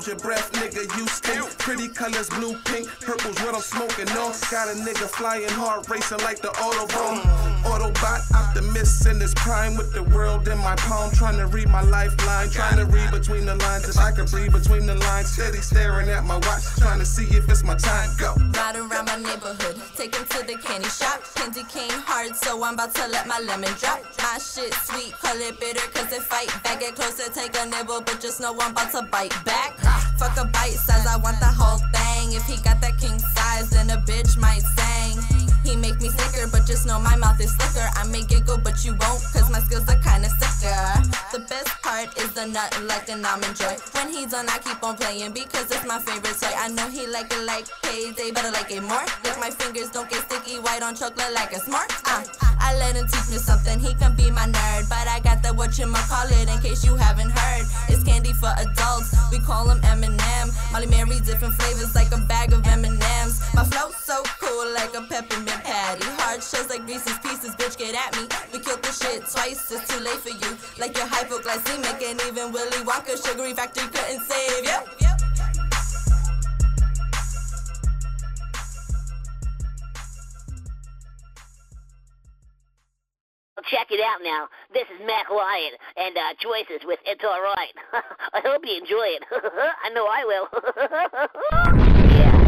your breath, nigga, you stink. Pretty colors, blue, pink, purple's what I'm smoking on. Got a nigga flying hard, racing like the Autobahn. Autobot, optimist in his prime with the world in my palm. Trying to read my lifeline, trying to read between the lines. If I could read between the lines, steady staring at my watch, trying to see if it's my time. Go. Ride around my neighborhood, take him to the candy shop. Candy cane hard, so I'm about to let my lemon drop. My shit sweet, call it bitter, cause it fight back. Get closer, take a nibble, but just know I'm about to bite back. Fuck a bite size, I want the whole thing. If he got that king size, then a bitch might sing. He make me sicker, but just know my mouth is slicker. I may giggle, but you won't, cause my skills are kinda sicker. The best part is the nut like an almond joy. When he's done, I keep on playing because it's my favorite toy. I know he like it like payday, but I like it more. If my fingers don't get sticky, white on chocolate like a smart. Uh, I let him teach me something, he can be my nerd. But I got the whatchamacallit in case you haven't heard. It's candy for adults, we call him M and M. Molly Mary, different flavors like a bag of M and M's. My flow's so cool like a peppermint patty. Hard shells like Reese's Pieces, bitch, get at me. We killed the shit twice, it's too late for you. Like you're hypoglycemic and even Willy Wonka sugary factory couldn't save you. Check it out now. This is Mac Lyon and uh, Choices with It's Alright. I hope you enjoy it. I know I will. Yeah.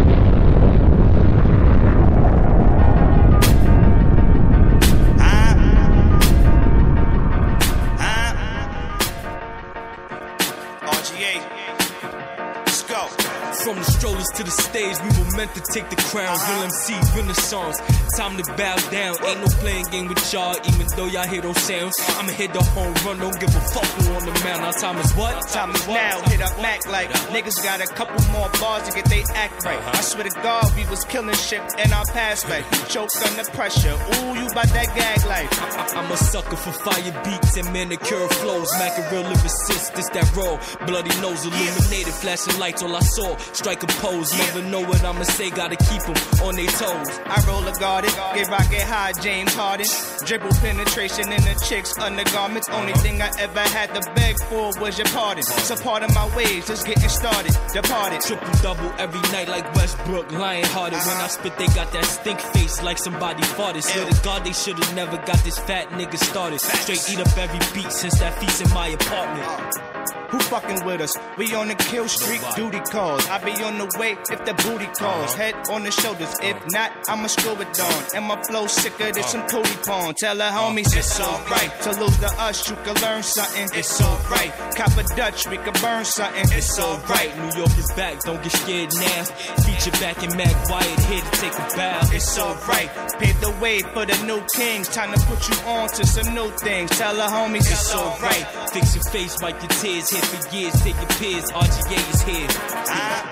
R G A, let's go. From the strollers to the stage, we were meant to take the crown. Real M C, Renaissance, time to bow down. Ain't no playing game with y'all, even though y'all hear those sounds. I'ma hit the home run, don't give a fuck who on the mound. Now time is what? Time is now, hit up Mac like niggas got a couple more bars to get they act right. I swear to God, we was killing shit in our past life. Choke under pressure, ooh, you bout that gag life. I- I'm a sucker for fire beats and manicure flows. Mac a real lyricist, this that raw. Bloody nose illuminated, flashing lights, all I saw. Strike a pose, never know what I'ma say, gotta keep them on their toes. I roll a garden, get rocket high, James Harden. Dribble penetration in the chicks' undergarments. Only thing I ever had to beg for was your pardon. So pardon my ways, just getting started, departed. Triple double every night like Westbrook, lion hearted. When I spit, they got that stink face like somebody farted. Swear to God, they should've never got this fat nigga started. Straight eat up every beat since that feast in my apartment. Who fucking with us? We on the kill streak, duty calls. I be on the way if the booty calls. Head on the shoulders, if not, I'ma screw it on. And my flow sicker than some cootie pawn. Tell her homies it's alright. To lose to us, you can learn something. It's alright. Cop a Dutch, we can burn something. It's alright. New York is back, don't get scared now. Feature back in Mac Wyatt, here to take a bow. It's alright. Pave the way for the new kings. Time to put you on to some new things. Tell her homies it's alright. Fix your face, wipe your tears. Here for years, take your peers. R G A is here. Ah.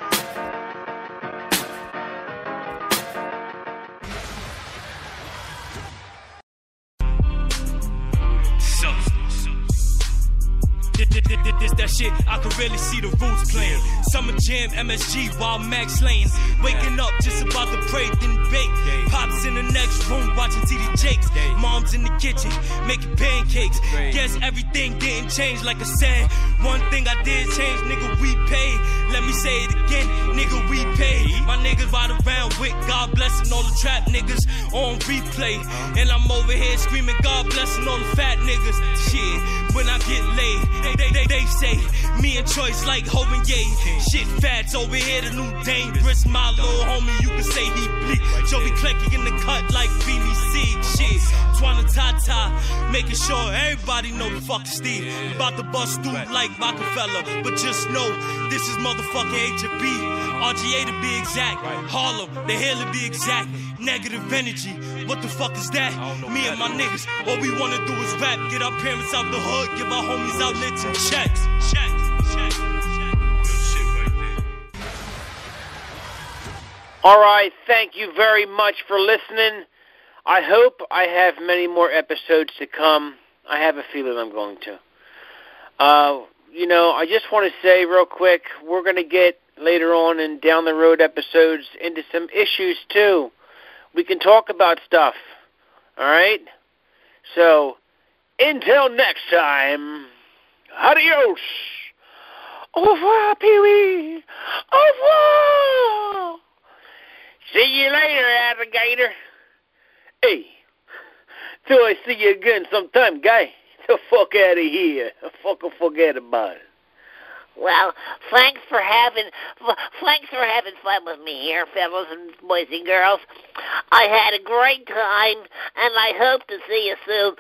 This that shit, I can really see the roots playing. Summer Jam, M S G, while Max slaying. Waking up, just about to pray, then bake. Pops in the next room, watching T D Jakes. Mom's in the kitchen, making pancakes. Guess everything didn't change like I said. One thing I did change, nigga, we paid. Let me say it again, nigga, we paid. My niggas ride around with God blessing all the trap niggas on replay. And I'm over here screaming, God blessing all the fat niggas. Shit, when I get laid, they, they, they, they say, me and Choice like Ho and Ye. Shit, fats over here, the new dangerous. My little homie, you can say he bleak. Joey Clecky in the cut like B B C. Shit, Twana Tata, making sure everybody know the fuck Steve. About to bust through like Rockefeller. But just know, this is motherfucking H B. R G A to be exact. Harlem, the hill to be exact. Negative energy, what the fuck is that? Me and my niggas, all we wanna do is rap. Get our parents out the hood, give our homies outlets and checks. Checks, checks, checks. All right, thank you very much for listening. I hope I have many more episodes to come. I have a feeling I'm going to. Uh, you know, I just want to say real quick, we're going to get later on and down the road episodes into some issues too. We can talk about stuff. All right? So, until next time, adios, Au revoir, Pee-wee. Au revoir. See you later, alligator. Hey, till I see you again sometime, guy. The fuck out of here. Fucking forget about it. Well, thanks for having f- thanks for having fun with me here, fellas and boys and girls. I had a great time, and I hope to see you soon.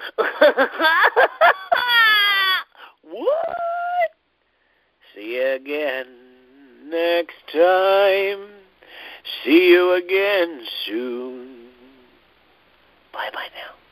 What? See you again next time. See you again soon. Bye-bye now.